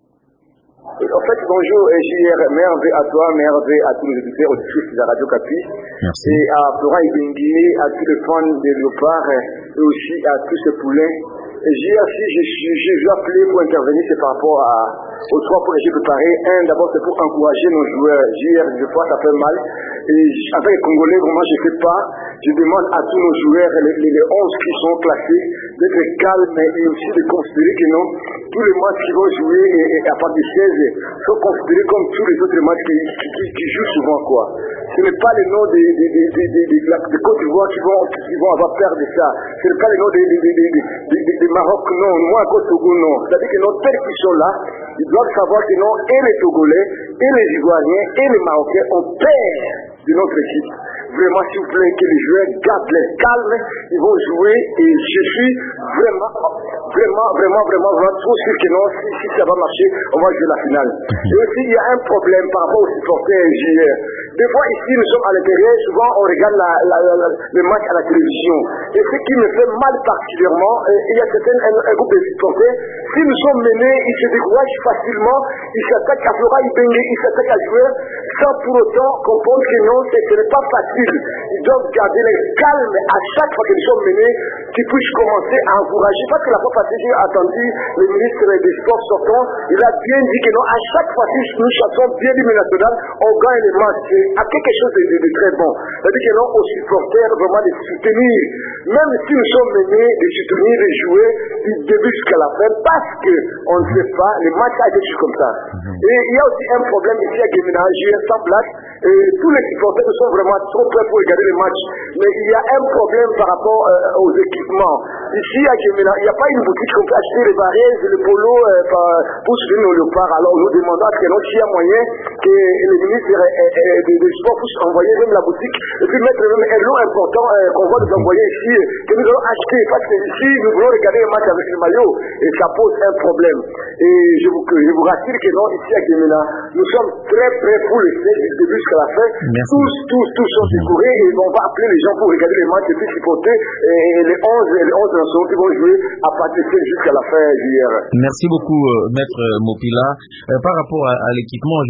En fait, bonjour, J R, merveille à toi, merveille à tous les auditeurs auditrices de la Radio Okapi. Merci. Et à Florent Ibengui, à tous les fans de Léopard et aussi à tous ces poulains. Et J R, si je veux appeler pour intervenir, c'est par rapport à, aux trois points que j'ai préparés. Un, d'abord, c'est pour encourager nos joueurs. J R, des fois, ça fait mal. Et en tant que Congolais, vraiment, je ne fais pas. Je demande à tous nos joueurs, les, les, les onze qui sont classés, d'être calmes et aussi de considérer que non, tous les matchs qui vont jouer et, et à partir de seize sont considérés comme tous les autres matchs qui, qui, qui, qui jouent souvent, quoi. Ce n'est pas les noms des de, de, de, de, de, de Côte d'Ivoire qui vont, qui vont avoir peur de ça. Ce n'est pas les noms des de, de, de, de, de, de Maroc, non. Moi, à Côte Togo, non. C'est-à-dire que nos tels qui sont là, ils doivent savoir que non, et les Togolais, et les Ivoiriens, et les Marocains ont peur de notre équipe. Vraiment, s'il vous plaît, que les joueurs gardent les calmes, ils vont jouer et je suis vraiment, vraiment, vraiment, vraiment, vraiment trop sûr que non, si, si ça va marcher, on va jouer la finale. Et aussi, il y a un problème par rapport aux supporters J R. Des fois, ici, nous sommes à l'intérieur, souvent on regarde la, la, la, la, le match à la télévision. Et ce qui me fait mal particulièrement, il y a certains, un, un groupe de supporters, si nous sommes menés, ils se découragent facilement, ils s'attaquent à Flora Ibenge, ils s'attaquent à joueurs, sans pour autant comprendre que non, ce n'est pas facile. Ils doivent garder le calme à chaque fois qu'ils sont menés, qu'ils puissent commencer à encourager. Parce que la fois passée, j'ai attendu le ministre des Sports sortant, il a bien dit que non, à chaque fois que nous chassons bien l'hymne national, on gagne les matchs. À quelque chose de, de, de très bon. C'est-à-dire que non, aux supporters, vraiment de soutenir. Même si nous sommes menés de soutenir les joueurs du début jusqu'à la fin, parce qu'on ne sait pas, les matchs a été juste comme ça. Mm-hmm. Et il y a aussi un problème ici à Gemina, J R sans blague. Et tous les supporters sont vraiment trop prêts pour regarder les matchs. Mais il y a un problème par rapport euh, aux équipements. Ici à Gemina, il n'y a pas une boutique qu'on peut acheter les barraises, les polos euh, pour soutenir nos léopards. Alors nous demandons à ce que non, s'il y a moyen que les ministres des sports puissent envoyer même la boutique et puis mettre même un lot important euh, qu'on va nous envoyer ici, que nous allons acheter. Parce que ici, nous voulons regarder les matchs avec le maillot et ça pose un problème. Et je vous, je vous rassure que non, ici à Gemina, nous sommes très prêts pour le faire du début jusqu'à la fin. Merci. Tous, tous, tous sont décorés et on va appeler les gens pour regarder les matchs et puis supporter et les onze, les onze nationaux qui vont jouer à partir de jusqu'à la fin juillet. Merci beaucoup, euh, Maître Mopila. Euh, par rapport à, à l'équipement, je vois qu'il y a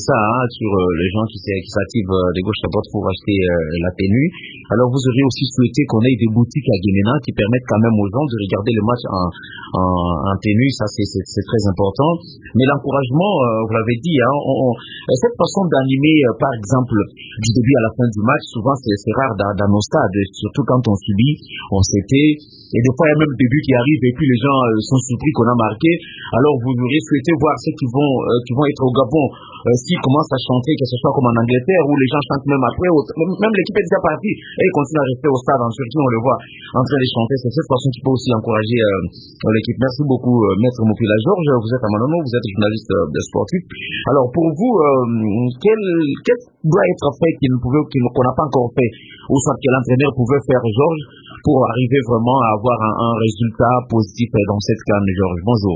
ça, hein, sur euh, les gens qui, qui s'activent euh, de gauche à droite pour acheter euh, la tenue. Alors vous auriez aussi souhaité qu'on ait des boutiques à Guémena qui permettent quand même aux gens de regarder le match en, en, en tenue, ça c'est, c'est, c'est très important. Mais l'encouragement, euh, vous l'avez dit, hein, on, on, cette façon d'animer, euh, par exemple, du début à la fin du match, souvent c'est, c'est rare dans, dans nos stades, surtout quand on subit, on s'était, et des fois il y a même des buts qui arrivent et puis les gens euh, sont surpris qu'on a marqué. Alors vous auriez souhaité voir ceux qui vont, euh, qui vont être au Gabon, euh, s'ils commencent à chanter, que ce soit comme en Angleterre, où les gens chantent même après, même, même l'équipe est déjà partie, et ils continuent à rester au stade, en Turquie on le voit en train de chanter. C'est cette façon qui peut aussi encourager euh, l'équipe. Merci beaucoup, euh, Maître Mopila Georges. Vous êtes à Manono, vous êtes journaliste euh, sportif. Alors pour vous, euh, quel, quel doit être fait qu'il ne pouvait, qu'il, qu'on n'a pas encore fait, ou soit que l'entraîneur pouvait faire, Georges, pour arriver vraiment à avoir un, un résultat positif dans cette CAN, Georges? Bonjour.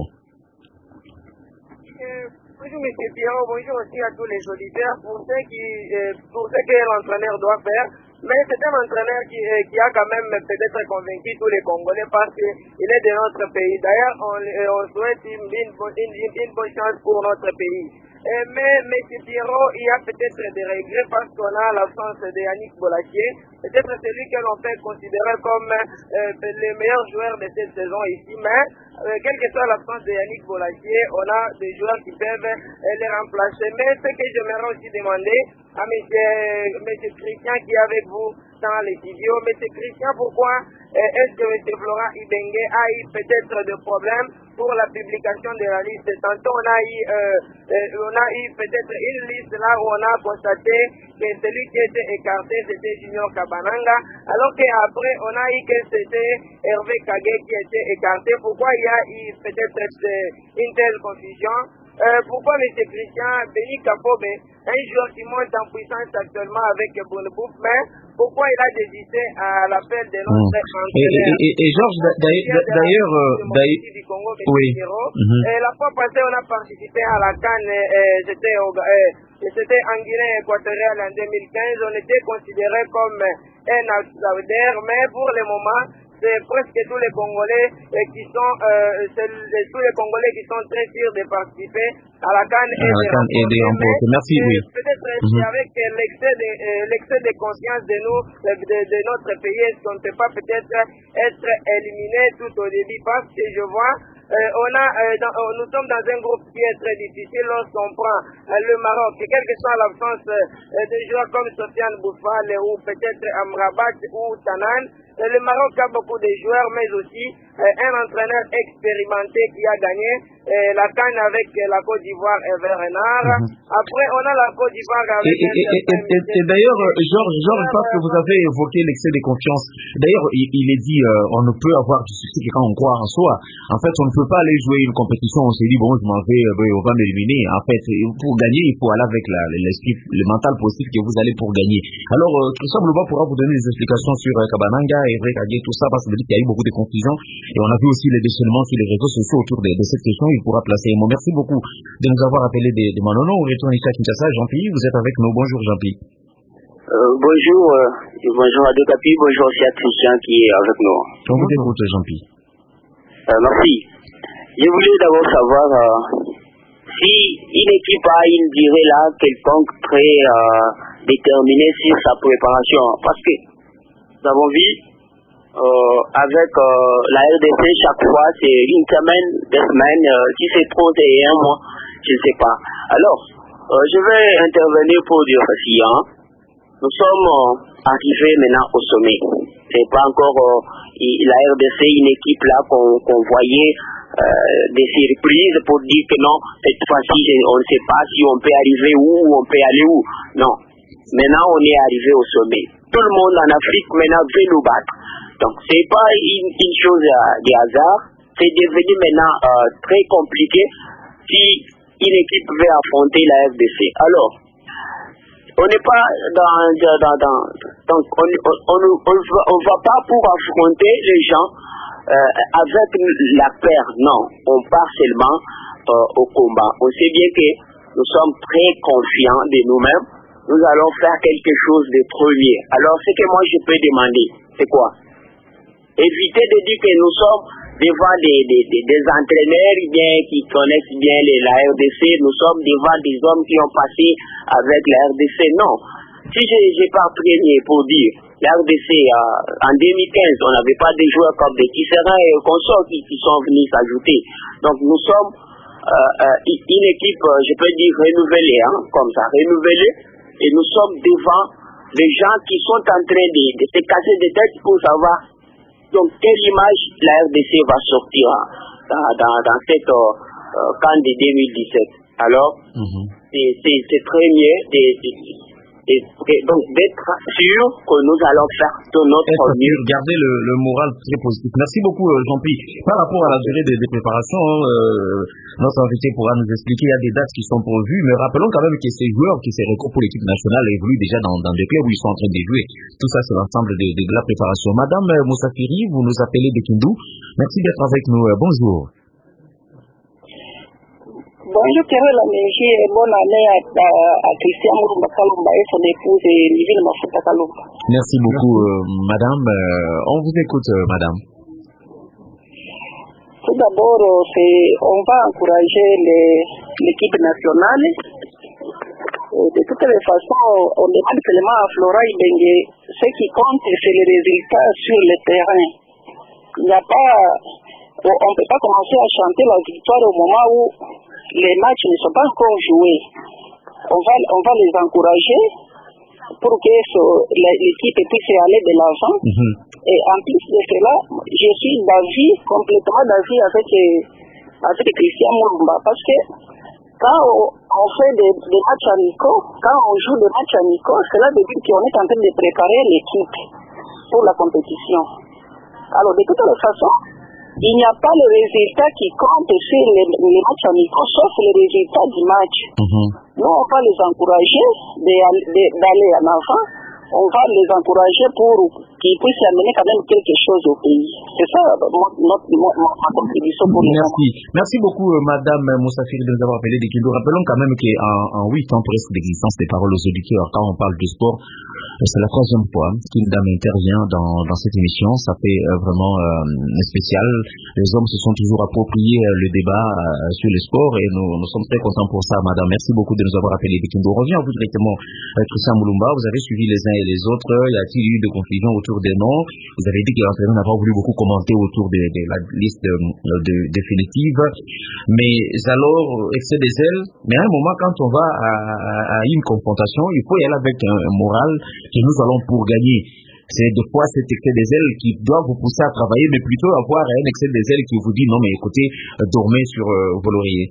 Bonjour M. Pierrot, bonjour aussi à tous les auditeurs. Pour ce, qui, euh, pour ce que l'entraîneur doit faire, mais c'est un entraîneur qui, euh, qui a quand même peut-être convaincu tous les Congolais parce qu'il est de notre pays. D'ailleurs, on, euh, on souhaite une, une, une, une bonne chance pour notre pays. Euh, mais M. Pierrot, il y a peut-être des regrets parce qu'on a l'absence de Yannick Bolakier. Peut-être celui que l'on peut considérer comme euh, le meilleur joueur de cette saison ici. Mais euh, quelle que soit l'absence de Yannick Bolakier, on a des joueurs qui peuvent euh, les remplacer. Mais ce que j'aimerais aussi demander à M. Christian qui est avec vous dans les vidéos, M. Christian, pourquoi euh, est-ce que M. Florent Ibenge a eu peut-être des problèmes pour la publication de la liste? Tantôt on a eu, euh, euh, on a eu peut-être une liste là où on a constaté que celui qui était écarté c'était Junior Kabananga, alors qu'après on a eu que c'était Hervé Kagé qui était écarté. Pourquoi il y a eu peut-être une telle confusion? Euh, pourquoi M. Christian Béni Kapobe, un joueur qui monte en puissance actuellement avec Bounebouf, mais pourquoi il a désisté à l'appel de notre mmh. entraîneur? Et, et, et Georges, d'ailleurs, d'ailleurs, du Congo, oui. Mmh. Et la fois passée, on a participé à la CAN, c'était c'était en Guinée équatoriale en deux mille quinze. On était considéré comme un outsider, mais pour le moment, c'est presque tous les Congolais euh, qui sont euh, c'est, c'est tous les Congolais qui sont très sûrs de participer à la CAN et de remporter. Merci. Oui. Peut-être mm-hmm. avec euh, l'excès de euh, l'excès de confiance de nous de, de, de notre pays, est-ce qu'on ne peut pas peut-être être éliminé tout au début, parce que je vois euh, on a euh, dans, euh, nous sommes dans un groupe qui est très difficile lorsqu'on prend euh, le Maroc, et quelle que soit l'absence euh, de joueurs comme Sofiane Boufal ou peut-être Amrabat ou Tanan. Le Maroc a beaucoup de joueurs, mais aussi euh, un entraîneur expérimenté qui a gagné euh, la CAN avec euh, la Côte d'Ivoire et Renard. Mm-hmm. Après, on a la Côte d'Ivoire avec... Et, et, et, et, et, et d'ailleurs, Georges, Georges, parce que vous avez évoqué l'excès de confiance. D'ailleurs, il, il est dit, euh, on ne peut avoir du succès que quand on croit en soi. En fait, on ne peut pas aller jouer une compétition, on s'est dit, bon, je m'en vais, euh, on va m'éliminer. En fait, pour gagner, il faut aller avec la, l'esprit, le mental positif que vous allez pour gagner. Alors, euh, Christian Blouba pourra vous donner des explications sur euh, Kabananga, Hervé Kagé, tout ça, parce que vous dites qu'il y a eu beaucoup de confusion. Et on a vu aussi les déchaînements sur les réseaux sociaux autour de, de cette question. Il pourra placer un mot. Merci beaucoup de nous avoir appelé de, de Manono. On retourne ici à Kinshasa. Jean-Pierre, vous êtes avec nous. Bonjour, Jean-Pierre. Euh, bonjour, euh, bonjour à deux Capi, bonjour aussi à Christian qui est avec nous. On vous écoute, Jean-Pierre. Euh, merci. Je voulais d'abord savoir euh, si une équipe a une durée là quelconque très euh, déterminée sur sa préparation. Parce que nous avons vu euh, avec euh, la R D C, chaque fois c'est une semaine, deux semaines, euh, si c'est trop c'est un mois, je ne sais pas. Alors, euh, je vais intervenir pour dire ceci. Hein. Nous sommes euh, arrivés maintenant au sommet. C'est pas encore euh, la R D C, une équipe là qu'on, qu'on voyait euh, des surprises pour dire que non, cette fois-ci on ne sait pas si on peut arriver où, on peut aller où. Non. Maintenant on est arrivé au sommet. Tout le monde en Afrique maintenant veut nous battre. Donc c'est pas une, une chose euh, de hasard. C'est devenu maintenant euh, très compliqué si une équipe veut affronter la R D C. Alors, on n'est pas dans, dans, dans, dans donc on on, on, on, va, on va pas pour affronter les gens euh, avec la peur. Non, on part seulement euh, au combat. On sait bien que nous sommes très confiants de nous-mêmes. Nous allons faire quelque chose de premier. Alors, ce que moi je peux demander, c'est quoi? Éviter de dire que nous sommes devant des, des, des, des entraîneurs bien, qui connaissent bien les, la R D C, nous sommes devant des hommes qui ont passé avec la R D C. Non. Si j'ai pas premier pour dire, la R D C, euh, en deux mille quinze, on n'avait pas des joueurs comme des Tisserand et consorts qui, qui sont venus s'ajouter. Donc nous sommes euh, euh, une équipe, euh, je peux dire renouvelée, hein, comme ça, renouvelée, et nous sommes devant les gens qui sont en train de, de se casser des têtes pour savoir donc quelle image la R D C va sortir dans, dans, dans cette euh, camp de deux mille dix-sept. Alors, mm-hmm. c'est très mieux de, de, Et, et donc d'être sûr que nous allons faire de notre mieux. Garder le, le moral très positif. Merci beaucoup Jean-Pierre. Par rapport à la durée des, des préparations, euh, notre invité pourra nous expliquer, il y a des dates qui sont prévues, mais rappelons quand même que ces joueurs qui se regroupent pour l'équipe nationale évoluent déjà dans, dans des clubs où ils sont en train de jouer. Tout ça c'est l'ensemble de, de, de la préparation. Madame Moussafiri, vous nous appelez de Kindu. Merci d'être avec nous. Bonjour. Bonjour Thierry Lamégie et bonne année à, à, à Christian Mourumba Kalumba et son épouse Livine Mafuta Kalumba. Merci beaucoup euh, madame. Euh, on vous écoute euh, madame. Tout d'abord, on va encourager l'équipe nationale. De toutes les façons, on demande seulement à Flora Ibenge, ce qui compte c'est les résultats sur le terrain. Il n'y a pas, on ne peut pas commencer à chanter la victoire au moment où les matchs ne sont pas encore joués. On va, on va les encourager pour que l'équipe puisse aller de l'avant. Mm-hmm. Et en plus de cela, je suis d'avis, complètement d'avis avec, avec Christian Mourumba, parce que quand on, on fait des, des matchs amicaux, quand on joue des matchs amicaux, cela veut dire qu'on est en train de préparer l'équipe pour la compétition. Alors, de toutes les façons, il n'y a pas le résultat qui compte sur les, les matchs amicaux, sauf le résultat du match. Mm-hmm. Nous, on va les encourager d'aller en avant. On va les encourager pour qu'ils puissent amener quand même quelque chose au pays. C'est ça notre, notre, notre contribution pour les Merci. Merci beaucoup, euh, Madame Moussafiri, de nous avoir appelé des Kindu. Rappelons quand même qu'en huit ans presque d'existence des paroles aux auditeurs, quand on parle de sport, c'est la troisième fois qu'une dame intervient dans, dans cette émission. Ça fait euh, vraiment euh, spécial. Les hommes se sont toujours appropriés euh, le débat euh, sur le sport et nous, nous sommes très contents pour ça, Madame. Merci beaucoup de nous avoir appelé des Kindu. On revient à vous directement, euh, Christian Moulumba. Vous avez suivi les uns et les autres. Y a-t-il eu de confusion autour des noms? Vous avez dit que l'entraîneur n'a pas voulu beaucoup commenter autour de, de la liste de, de, définitive. Mais alors, excès des ailes. Mais à un moment, quand on va à, à, à une confrontation, il faut y aller avec un, un moral que nous allons pour gagner. C'est des fois cet excès des ailes qui doit vous pousser à travailler, mais plutôt avoir un excès des ailes qui vous dit non mais écoutez, dormez sur euh, vos lauriers.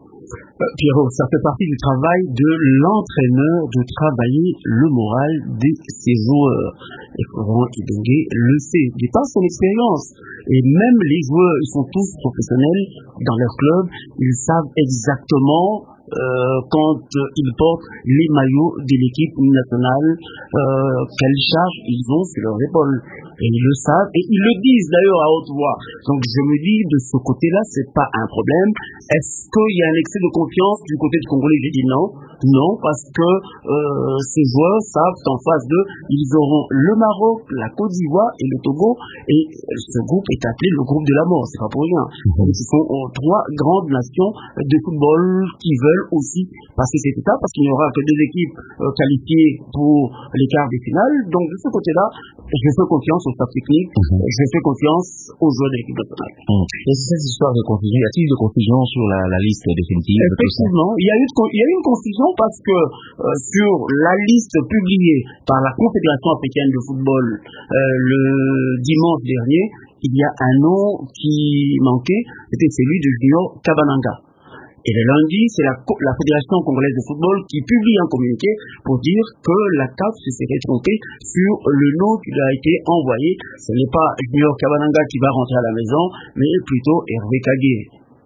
Pierrot, ça fait partie du travail de l'entraîneur de travailler le moral de ses joueurs. Et Florent Ibenge le sait, de par son expérience. Et même les joueurs, ils sont tous professionnels dans leur club, ils savent exactement Euh, quand euh, ils portent les maillots de l'équipe nationale, euh, quelle charge ils ont sur leurs épaules. Et ils le savent, et ils le disent d'ailleurs à haute voix. Donc je me dis, de ce côté-là, c'est pas un problème. Est-ce qu'il y a un excès de confiance du côté du Congolais? J'ai dit non. Non, parce que euh, ces joueurs savent qu'en face d'eux, ils auront le Maroc, la Côte d'Ivoire et le Togo. Et ce groupe est appelé le groupe de la mort, c'est pas pour rien. Donc, ce sont euh, trois grandes nations de football qui veulent aussi passer cette étape, parce qu'il n'y aura que deux équipes euh, qualifiées pour les quarts de finale. Donc de ce côté-là, je fais confiance au staff technique, mm-hmm. je fais confiance aux joueurs de l'équipe nationale. Mm. Et c'est cette histoire de confusion, y a-t-il de confusion sur la, la liste définitive? Effectivement, il y a eu il y a eu une confusion parce que euh, sur la liste publiée par la Confédération africaine de football euh, le dimanche dernier, il y a un nom qui manquait, c'était celui de Junior Kabananga. Et le lundi, c'est la, la Fédération congolaise de football qui publie un communiqué pour dire que la C A F se serait trompée sur le nom qui lui a été envoyé. Ce n'est pas Junior Kabananga qui va rentrer à la maison, mais plutôt Hervé Kagé.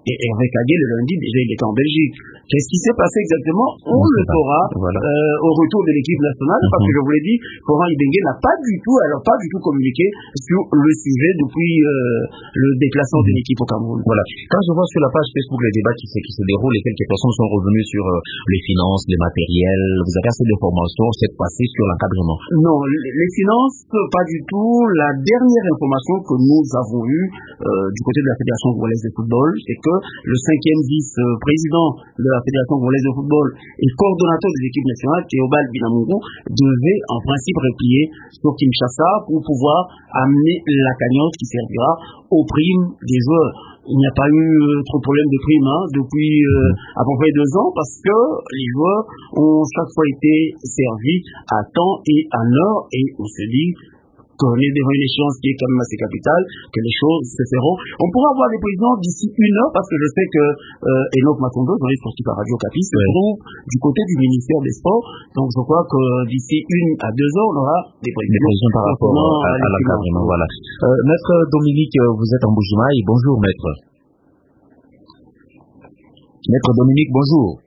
Et Hervé Kagué, le lundi, déjà, il était en Belgique. Qu'est-ce qui s'est passé exactement? On le saura voilà. euh, au retour de l'équipe nationale, mm-hmm. parce que je vous l'ai dit, Florent Ibenge n'a pas du tout, alors pas du tout communiqué sur le sujet depuis euh, le déplacement mm-hmm. de l'équipe au Cameroun. Voilà. Quand je vois sur la page Facebook les débats qui se, qui se déroulent et quelques personnes sont revenues sur euh, les finances, les matériels, vous avez assez d'informations cette fois-ci sur l'encadrement? Non, les finances, pas du tout. La dernière information que nous avons eue euh, du côté de la Fédération congolaise de football, c'est que le cinquième vice-président de la Fédération congolaise de football et coordonnateur des équipes nationales, Théobald Binamungu, devait en principe replier sur Kinshasa pour pouvoir amener la cagnotte qui servira aux primes des joueurs. Il n'y a pas eu euh, trop de problème de primes hein, depuis euh, à peu près deux ans parce que les joueurs ont chaque fois été servis à temps et à heure et on se dit qu'on est devant une échéance qui est quand même assez capitale, que les choses se feront. On pourra avoir des présidents d'ici une heure parce que je sais que euh, Enoch Makondo, journaliste sportif à Radio Okapi, se ouais. trouve du côté du ministère des Sports. Donc je crois que d'ici une à deux heures, on aura des présidents, des présidents par rapport à, à, à l'encadrement. Voilà. Euh, maître Dominique, vous êtes en Bujumaï. Bonjour, maître. Maître Dominique, bonjour.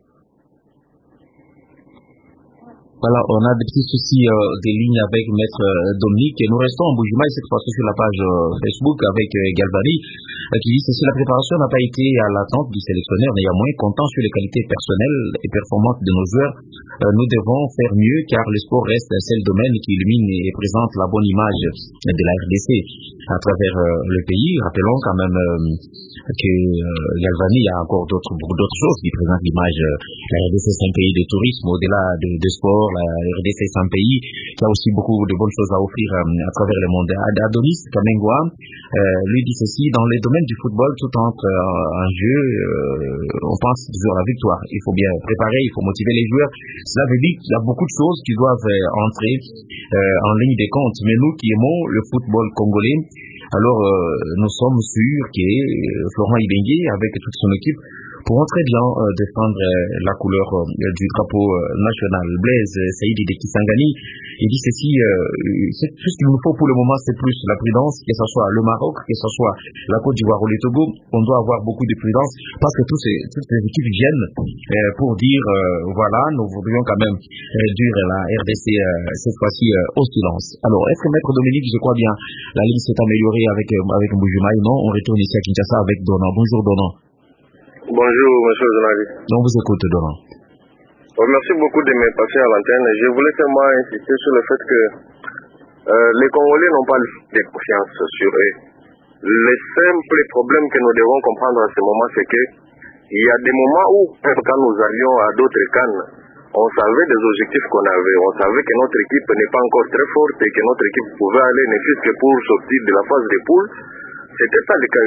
Voilà, on a des petits soucis euh, des lignes avec Maître euh, Dominique et nous restons en Bujumaï cette fois-ci sur la page euh, Facebook avec euh, Galvani euh, qui dit ceci: la préparation n'a pas été à l'attente du sélectionneur, néanmoins comptant sur les qualités personnelles et performantes de nos joueurs, euh, nous devons faire mieux car le sport reste un seul domaine qui illumine et présente la bonne image de la R D C à travers euh, le pays. Rappelons quand même euh, que euh, Galvani, il y a encore d'autres beaucoup d'autres choses qui présentent l'image. Euh, la R D C c'est un pays de tourisme au-delà de, de sport. La R D C c'est un pays qui a aussi beaucoup de bonnes choses à offrir euh, à travers le monde. Adonis Kamengwa euh, lui dit ceci: dans les domaines du football, tout entre euh, un jeu, euh, on pense toujours à la victoire. Il faut bien préparer, il faut motiver les joueurs. Cela veut dire qu'il y a beaucoup de choses qui doivent euh, entrer euh, en ligne des comptes. Mais nous qui aimons le football congolais, alors euh, nous sommes sûrs que euh, Florent Ibenge, avec toute son équipe, pourront très bien euh, défendre euh, la couleur euh, du drapeau euh, national. Blaise euh, Saïdi de Kisangani, il dit ceci: euh, c'est tout ce qu'il nous faut pour le moment, c'est plus la prudence, que ce soit le Maroc, que ce soit la Côte d'Ivoire ou le Togo. On doit avoir beaucoup de prudence parce que tous ces, toutes ces équipes viennent euh, pour dire euh, voilà, nous voudrions quand même réduire la R D C euh, cette fois-ci euh, au silence. Alors, est-ce que Maître Dominique, je crois bien, la ligne s'est améliorée avec, euh, avec Mbujumaï? Non, on retourne ici à Kinshasa avec Donan. Bonjour Donan. Bonjour, monsieur le journaliste. On vous écoute, Donan. Oh, merci beaucoup de me passer à l'antenne. Je voulais seulement insister sur le fait que euh, les Congolais n'ont pas de confiance sur eux. Le simple problème que nous devons comprendre à ce moment, c'est que il y a des moments où, quand nous allions à d'autres cannes, on savait des objectifs qu'on avait. On savait que notre équipe n'est pas encore très forte et que notre équipe pouvait aller ne fût-ce que pour sortir de la phase des poules. C'était ça le cas.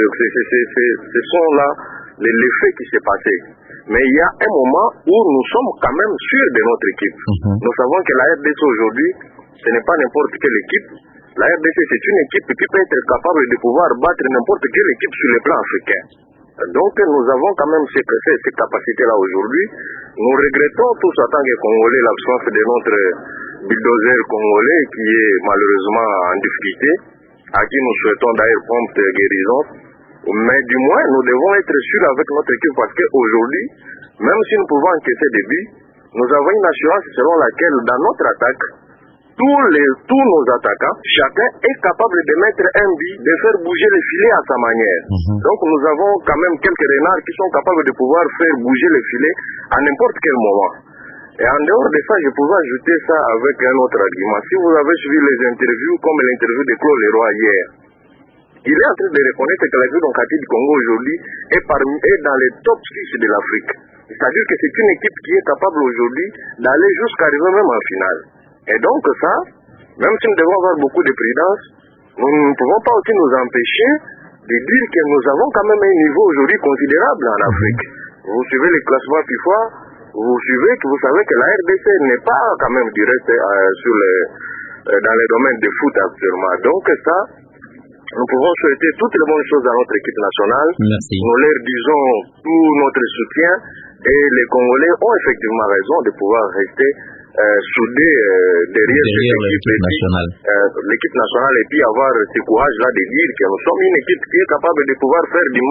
Ce sont là les, les faits qui s'est passé. Mais il y a un moment où nous sommes quand même sûrs de notre équipe. Mm-hmm. Nous savons que la R D C aujourd'hui, ce n'est pas n'importe quelle équipe. La R D C, c'est une équipe qui peut être capable de pouvoir battre n'importe quelle équipe sur le plan africain. Donc nous avons quand même ces, ces, ces capacités-là aujourd'hui. Nous regrettons tous en tant que Congolais l'absence de notre bulldozer congolais qui est malheureusement en difficulté, à qui nous souhaitons d'ailleurs prompte guérison. Mais du moins, nous devons être sûrs avec notre équipe parce qu'aujourd'hui, même si nous pouvons encaisser des buts, nous avons une assurance selon laquelle dans notre attaque, tous, les, tous nos attaquants, chacun est capable de mettre un but, de faire bouger les filets à sa manière. Mm-hmm. Donc nous avons quand même quelques renards qui sont capables de pouvoir faire bouger les filets à n'importe quel moment. Et en dehors de ça, je pouvais ajouter ça avec un autre argument. Si vous avez suivi les interviews, comme l'interview de Claude Leroy hier, il est en train de reconnaître que la ville d'Onkati du Congo aujourd'hui est, parmi, est dans les top six de l'Afrique. C'est-à-dire que c'est une équipe qui est capable aujourd'hui d'aller jusqu'à arriver même en finale. Et donc ça, même si nous devons avoir beaucoup de prudence, nous ne pouvons pas aussi nous empêcher de dire que nous avons quand même un niveau aujourd'hui considérable en Afrique. Vous suivez les classements FIFA, vous suivez que vous savez que la R D C n'est pas quand même direct euh, sur les, euh, dans les domaines de foot actuellement. Donc ça, nous pouvons souhaiter toutes les bonnes choses à notre équipe nationale. Merci. Nous leur disons tout notre soutien et les Congolais ont effectivement raison de pouvoir rester euh, soudés euh, derrière, derrière cette équipe nationale. Euh, l'équipe nationale et puis avoir ce courage-là de dire que nous sommes une équipe qui est capable de pouvoir faire du mal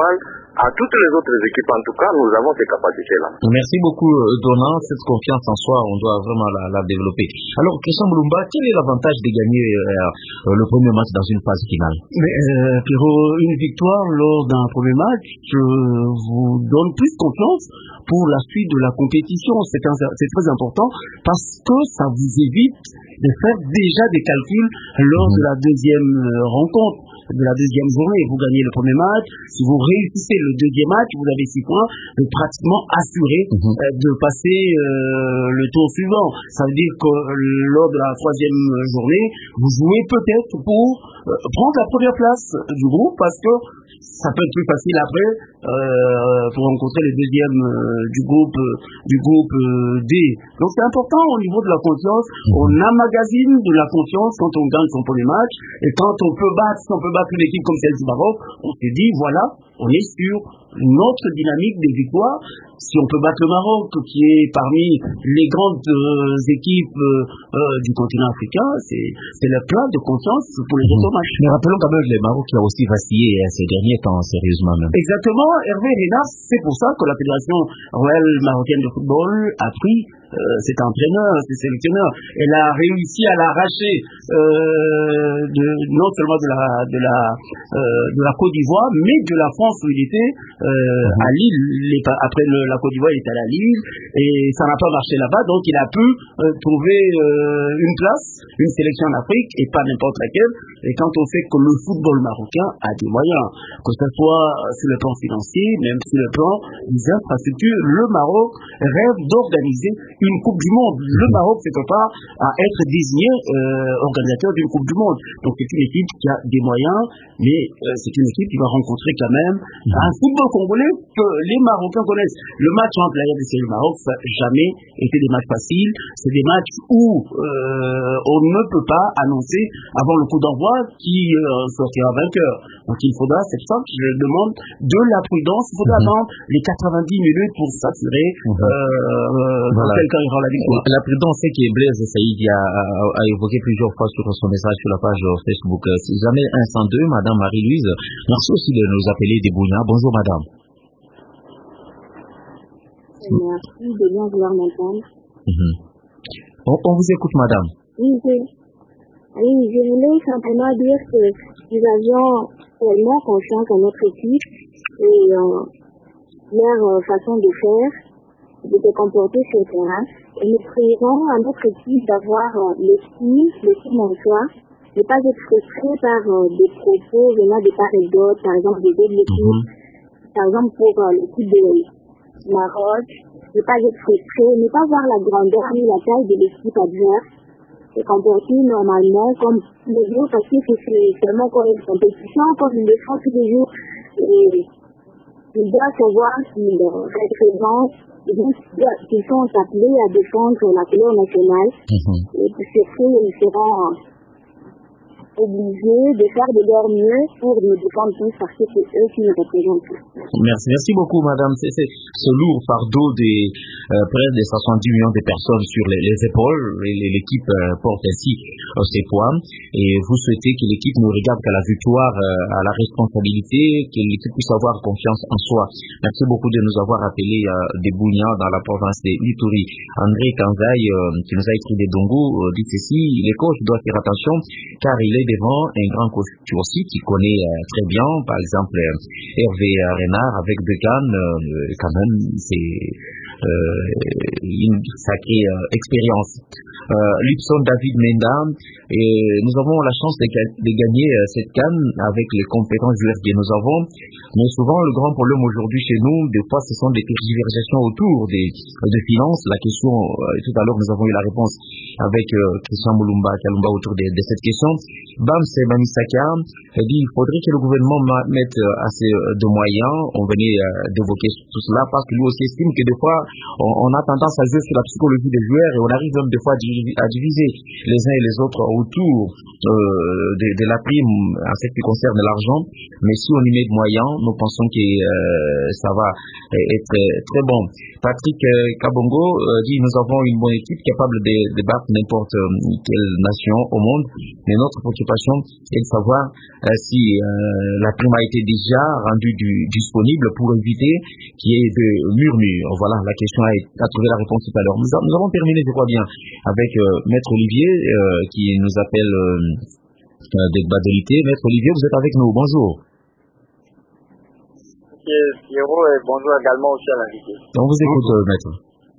à toutes les autres équipes. En tout cas, nous avons ces capacités-là. Merci beaucoup, Donald. Cette confiance en soi, on doit vraiment la, la développer. Alors, Christian Mulumba, quel est l'avantage de gagner euh, le premier match dans une phase finale? Mais euh, Pierrot, une victoire lors d'un premier match euh, vous donne plus confiance pour la suite de la compétition. C'est, un, c'est très important parce que ça vous évite de faire déjà des calculs lors mmh. de la deuxième euh, rencontre, de la deuxième journée. Vous gagnez le premier match, si vous réussissez le deuxième match, vous avez six points, de pratiquement assuré mmh. euh, de passer euh, le tour suivant. Ça veut dire que euh, lors de la troisième journée, vous jouez peut-être pour euh, prendre la première place du groupe parce que ça peut être plus facile après euh, pour rencontrer les deuxièmes euh, du groupe euh, du groupe euh, D. Donc c'est important au niveau de la confiance. On emmagasine de la confiance quand on gagne son premier match et quand on peut battre, si on peut battre une équipe comme celle du Maroc, on se dit voilà, on est sur notre dynamique des victoires. Si on peut battre le Maroc, qui est parmi les grandes euh, équipes euh, euh, du continent africain, c'est, c'est le plein de confiance pour les mmh. autres matchs. Mais rappelons quand même que le Maroc a aussi vacillé hein, ces derniers temps, sérieusement même. Exactement, Hervé Renard, c'est pour ça que la Fédération royale marocaine de football a pris euh, cet entraîneur, cet sélectionneur. Elle a réussi à l'arracher euh, de, non seulement de la, de, la, euh, de la Côte d'Ivoire, mais de la France où il était euh, mmh. à Lille. Les, après le, la Côte d'Ivoire, il était à la Lille et ça n'a pas marché là-bas, donc il a pu euh, trouver euh, une place, une sélection en Afrique et pas n'importe laquelle. Et quand on sait que le football marocain a des moyens, que ce soit sur le plan financier, même sur le plan des infrastructures, le Maroc rêve d'organiser une Coupe du Monde. Le Maroc se prépare à être désigné euh, organisateur d'une Coupe du Monde. Donc c'est une équipe qui a des moyens, mais euh, c'est une équipe qui va rencontrer quand même un football congolais que les Marocains connaissent. Le match entre la R D C et le Maroc, ça n'a jamais été des matchs faciles. C'est des matchs où euh, on ne peut pas annoncer avant le coup d'envoi qui euh, sortira vainqueur. Donc il faudra, c'est ça que je demande, de la prudence. Il faudra attendre mm-hmm. les quatre-vingt-dix minutes pour s'assurer mm-hmm. euh, voilà. quel cas il y aura la victoire. La prudence, c'est que Blaise Saïdi a, a, a évoqué plusieurs fois sur son message sur la page Facebook. Si jamais un cent deux, Madame Marie-Louise, merci aussi de nous appeler des Bouna. Bonjour Madame. Merci de bien vouloir m'entendre. Mm-hmm. On, on vous écoute, madame. Oui, oui. Oui, je voulais simplement dire que nous avions tellement confiance en notre équipe et euh, leur euh, façon de faire, de se comporter sur le terrain. Et nous prions à notre équipe d'avoir euh, l'estime, l'estime en soi, ne pas être frustré par euh, des propos venant de part et d'autre, par exemple des autres équipes, mm-hmm. par exemple pour euh, l'équipe de Maroc, ne pas être frustré, ne pas voir la grandeur ni la taille de l'équipe adverse, et comporter normalement comme tous les jours, parce que c'est seulement comme une compétition, comme ils le font tous les jours. Et ils doivent savoir qu'ils représentent, qu'ils sont appelés à défendre la couleur nationale, mmh. et pour ce fait, ils seront obligés de faire de leur mieux pour nous défendre tous parce que c'est eux qui nous représentent tous. Merci, merci beaucoup madame. C'est, c'est ce lourd fardeau des euh, près de soixante-dix millions de personnes sur les, les épaules. Et l'équipe euh, porte ainsi euh, ses poids et vous souhaitez que l'équipe ne regarde qu'à la victoire, euh, à la responsabilité, que l'équipe puisse avoir confiance en soi. Merci beaucoup de nous avoir appelé euh, des Bounia dans la province de l'Ituri. André Kanzaï, euh, qui nous a écrit des Dongo, euh, dit ceci: les coachs doivent faire attention car il est devant un grand coach aussi qui connaît euh, très bien, par exemple euh, Hervé Renard avec Degan, euh, quand même c'est euh, une sacrée euh, expérience. Euh, Lipson David Menda, et nous avons la chance de, de gagner euh, cette canne avec les compétences joueurs que nous avons, mais souvent le grand problème aujourd'hui chez nous, des fois ce sont des tergiversations autour des, des finances. La question, euh, tout à l'heure nous avons eu la réponse avec euh, Christian Mulumba Kalumba autour de, de cette question. Bam Sebani Saka dit il faudrait que le gouvernement mette euh, assez euh, de moyens. On venait euh, d'évoquer tout cela parce que lui aussi estime que des fois on, on a tendance à jouer sur la psychologie des joueurs et on arrive même des fois à diviser les uns et les autres autour euh, de, de la prime en ce qui concerne l'argent. Mais si on y met de moyens, nous pensons que euh, ça va être très bon. Patrick euh, Kabongo euh, dit nous avons une bonne équipe capable de, de battre n'importe euh, quelle nation au monde, mais notre préoccupation est de savoir euh, si euh, la prime a été déjà rendue du, disponible pour éviter qu'il y ait de murmures. Voilà, la question a, a trouvé la réponse tout à l'heure. Nous, a, nous avons terminé, je crois bien, avec euh, Maître Olivier euh, qui nous appelle euh, des Badolité. Maître Olivier, vous êtes avec nous. Bonjour. Monsieur Pierrot, et bonjour également aussi à l'invité. On vous écoute, euh, Maître.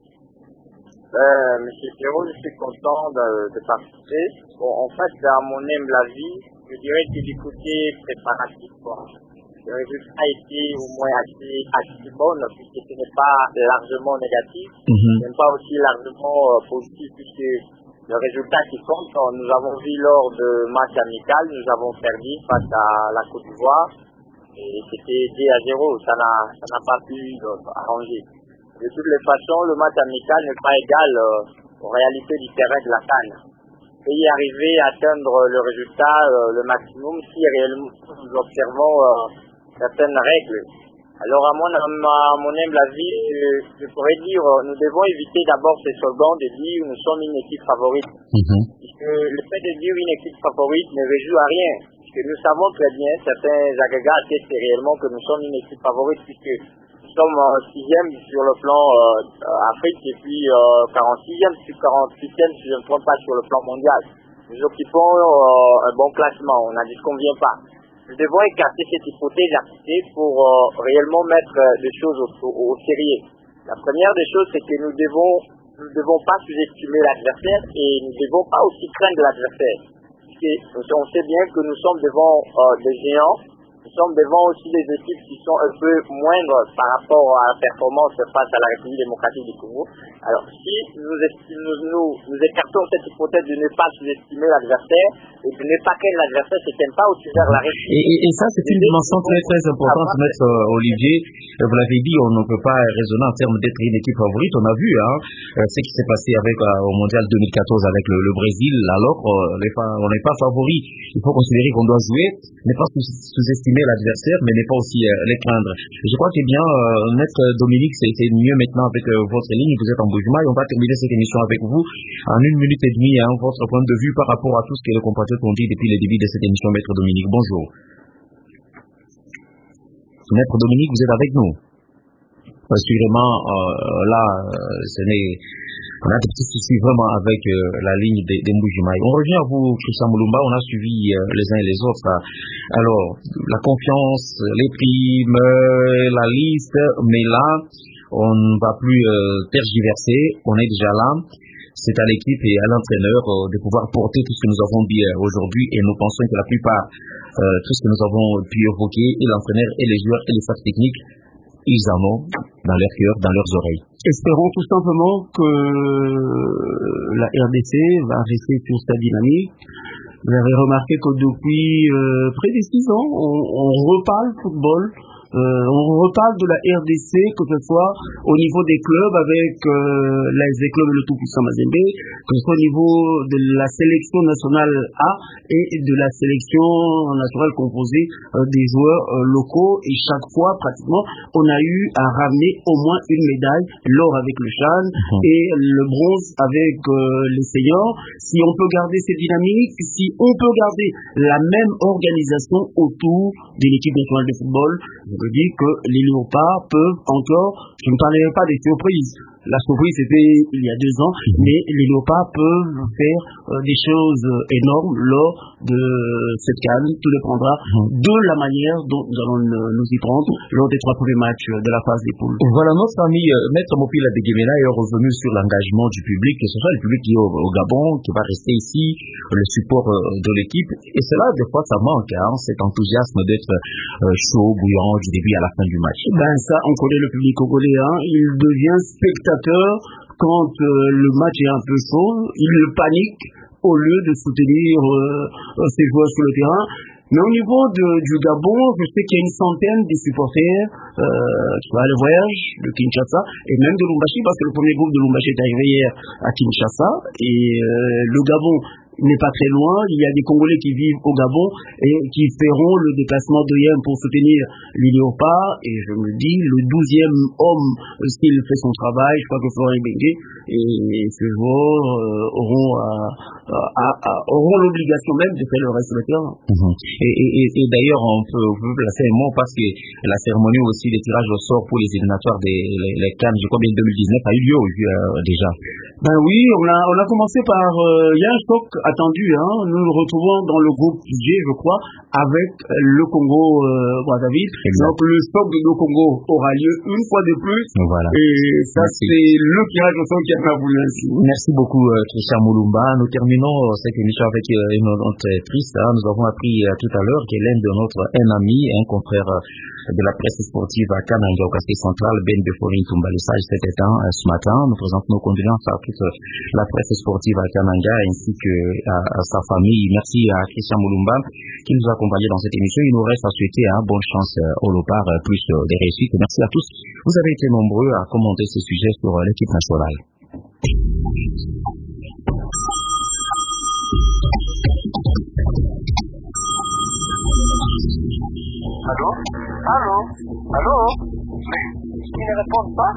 Euh, Monsieur Pierrot, je suis content de, de participer. Bon, en fait, à mon humble avis, je dirais que du côté préparatif, bon, le résultat a été au moins assez, assez bon, puisque ce n'est pas largement négatif, mm-hmm. ce n'est pas aussi largement euh, positif, puisque le résultat qui compte, nous avons vu lors de match amical, nous avons perdu face à la Côte d'Ivoire, et c'était deux à zéro, ça n'a, ça n'a pas pu euh, arranger. De toutes les façons, le match amical n'est pas égal euh, aux réalités du terrain de la CAN. Et y arriver à atteindre le résultat, euh, le maximum, si réellement nous observons euh, certaines règles. Alors, à mon, à mon humble avis, je, je pourrais dire, euh, nous devons éviter d'abord ces slogans de dire nous sommes une équipe favorite. Mm-hmm. Puisque le fait de dire une équipe favorite ne réjoue à rien. Puisque nous savons très bien, certains agrégats attestent réellement que nous sommes une équipe favorite, puisque nous sommes euh, sixième sur le plan euh, Afrique et puis euh, quarante-sixième, puis quarante-huitième si je ne me trompe pas sur le plan mondial. Nous occupons euh, un bon classement, on n'en disconvient pas. Nous devons écarter cette hypothèse appliquée pour euh, réellement mettre euh, les choses au, au, au sérieux. La première des choses, c'est que nous devons nous ne devons pas sous-estimer l'adversaire et nous ne devons pas aussi craindre l'adversaire. Parce qu'on sait bien que nous sommes devant euh, des géants. Nous sommes devant aussi des équipes qui sont un peu moindres par rapport à la performance face à la République démocratique du Congo. Alors, si nous, nous, nous, nous écartons cette hypothèse de ne pas sous-estimer l'adversaire et de ne pas craindre l'adversaire, c'est qu'elle pas aussi vers la République. Et, et, et ça, c'est une dimension très très importante, Maître euh, Olivier. Vous l'avez dit, on ne peut pas raisonner en termes d'être une équipe favorite. On a vu hein, ce qui s'est passé avec euh, au Mondial deux mille quatorze avec le, le Brésil. Alors, euh, on n'est pas favori. Il faut considérer qu'on doit jouer, mais pas sous-estimer l'adversaire, mais n'est pas aussi euh, les craindre. Je crois que bien, euh, Maître Dominique, c'est mieux maintenant avec euh, votre ligne. Vous êtes en Bujumaï. On va terminer cette émission avec vous en une minute et demie. Hein, votre point de vue par rapport à tout ce que les compatriotes ont dit depuis le début de cette émission. Maître Dominique, bonjour. Maître Dominique, vous êtes avec nous. Assurément, euh, là, euh, ce n'est... On a des petits soucis vraiment avec euh, la ligne des de Mbujimaï. On revient à vous, Christian Moulumba, on a suivi euh, les uns et les autres. Hein. Alors, la confiance, les primes, euh, la liste, mais là, on ne va plus euh, tergiverser, on est déjà là. C'est à l'équipe et à l'entraîneur euh, de pouvoir porter tout ce que nous avons dit euh, aujourd'hui et nous pensons que la plupart, euh, tout ce que nous avons pu évoquer, et l'entraîneur, et les joueurs, et les staffs techniques, ils en ont dans leur cœur, dans leurs oreilles. Espérons tout simplement que la R D C va rester sur sa dynamique. Vous avez remarqué que depuis euh, près de six ans, on, on reparle football. Euh, on reparle de la R D C, que ce soit au niveau des clubs avec euh, l'A S V Club et le tout-puissant Mazembe, que ce soit au niveau de la sélection nationale A et de la sélection nationale composée euh, des joueurs euh, locaux. Et chaque fois, pratiquement, on a eu à ramener au moins une médaille, l'or avec le Chan mmh. et le bronze avec euh, les seniors. Si on peut garder cette dynamique, si on peut garder la même organisation autour de l'équipe nationale de football, je dis que les Léopards peuvent encore, je ne parlerai pas des surprises, la surprise c'était il y a deux ans, mmh. mais les Léopards peuvent faire euh, des choses énormes lors de cette CAN. Tout dépendra mmh. de la manière dont nous allons nous y prendre lors des trois premiers matchs de la phase des poules. Voilà, notre ami euh, Maître Mopila de Guémena est revenu sur l'engagement du public, que ce soit le public qui est au, au Gabon, qui va rester ici, le support euh, de l'équipe, et cela des fois ça manque, hein, cet enthousiasme d'être euh, chaud, bouillant du début à la fin du match. Ben ça, on connaît le public congolais, hein, il devient spectateur quand euh, le match est un peu chaud, il panique au lieu de soutenir euh, ses joueurs sur le terrain. Mais au niveau de, du Gabon, je sais qu'il y a une centaine de supporters euh, qui vont aller voyage de Kinshasa et même de Lubumbashi, parce que le premier groupe de Lubumbashi est arrivé hier à Kinshasa et euh, le Gabon n'est pas très loin. Il y a des Congolais qui vivent au Gabon et qui feront le déplacement de Yem pour soutenir l'I-Léopard. Et je me dis, le douzième homme, s'il fait son travail, je crois que Florent Ibenge et ce jour euh, auront, euh, à, à, auront l'obligation même de faire le reste de terrain. Mm-hmm. Et, et, et, et d'ailleurs, on peut, on peut placer un mot parce que la cérémonie aussi des tirages au sort pour les éliminatoires des les, les CAN, je crois bien deux mille dix-neuf, a eu lieu euh, déjà. Ben oui, on a, on a commencé par, il euh, y a un choc attendu, hein. Nous nous retrouvons dans le groupe G, je crois, avec le Congo euh, Brazzaville. Donc le choc de nos Congo aura lieu une fois de plus. Voilà. Et ça, merci. C'est le tirage au sort qui a voulu ainsi. Merci beaucoup, euh, Christian Moulumba. Nous terminons cette émission avec euh, une note triste. Hein. Nous avons appris euh, tout à l'heure que l'un de notre un ami, un confrère euh, de la presse sportive à Kananga, au quartier central, Ben Beforin Tumbalissage, s'est éteint euh, ce matin. Nous présentons nos condoléances à toute euh, la presse sportive à Kananga ainsi que à, à sa famille. Merci à Christian Moulumba qui nous a accompagnés dans cette émission. Il nous reste à souhaiter hein, bonne chance euh, au Lopar, euh, plus euh, des réussites. Merci à tous. Vous avez été nombreux à commenter ce sujet sur euh, l'équipe nationale. Allô? Allô? Allô? Mais ils ne répondent pas?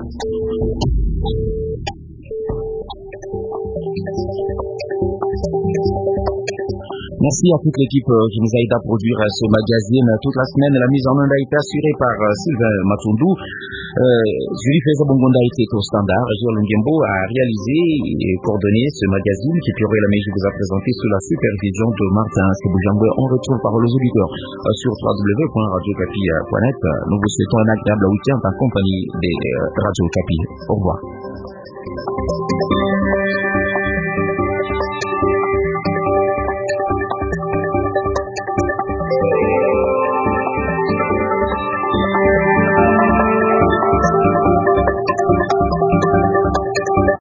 Merci à toute l'équipe qui nous a aidé à produire ce magazine toute la semaine. La mise en onde a été assurée par Sylvain Matundou. Euh, Julie Feza-Bongonda a été au standard. Gilles Ngembo a réalisé et coordonné ce magazine qui Pierre Lamèche vous a présenté sous la supervision de Martin Seboujangwe. On retrouve par les auditeurs sur w w w point radio capi point net. Nous vous souhaitons un agréable week-end en compagnie des Radio Capi. Au revoir.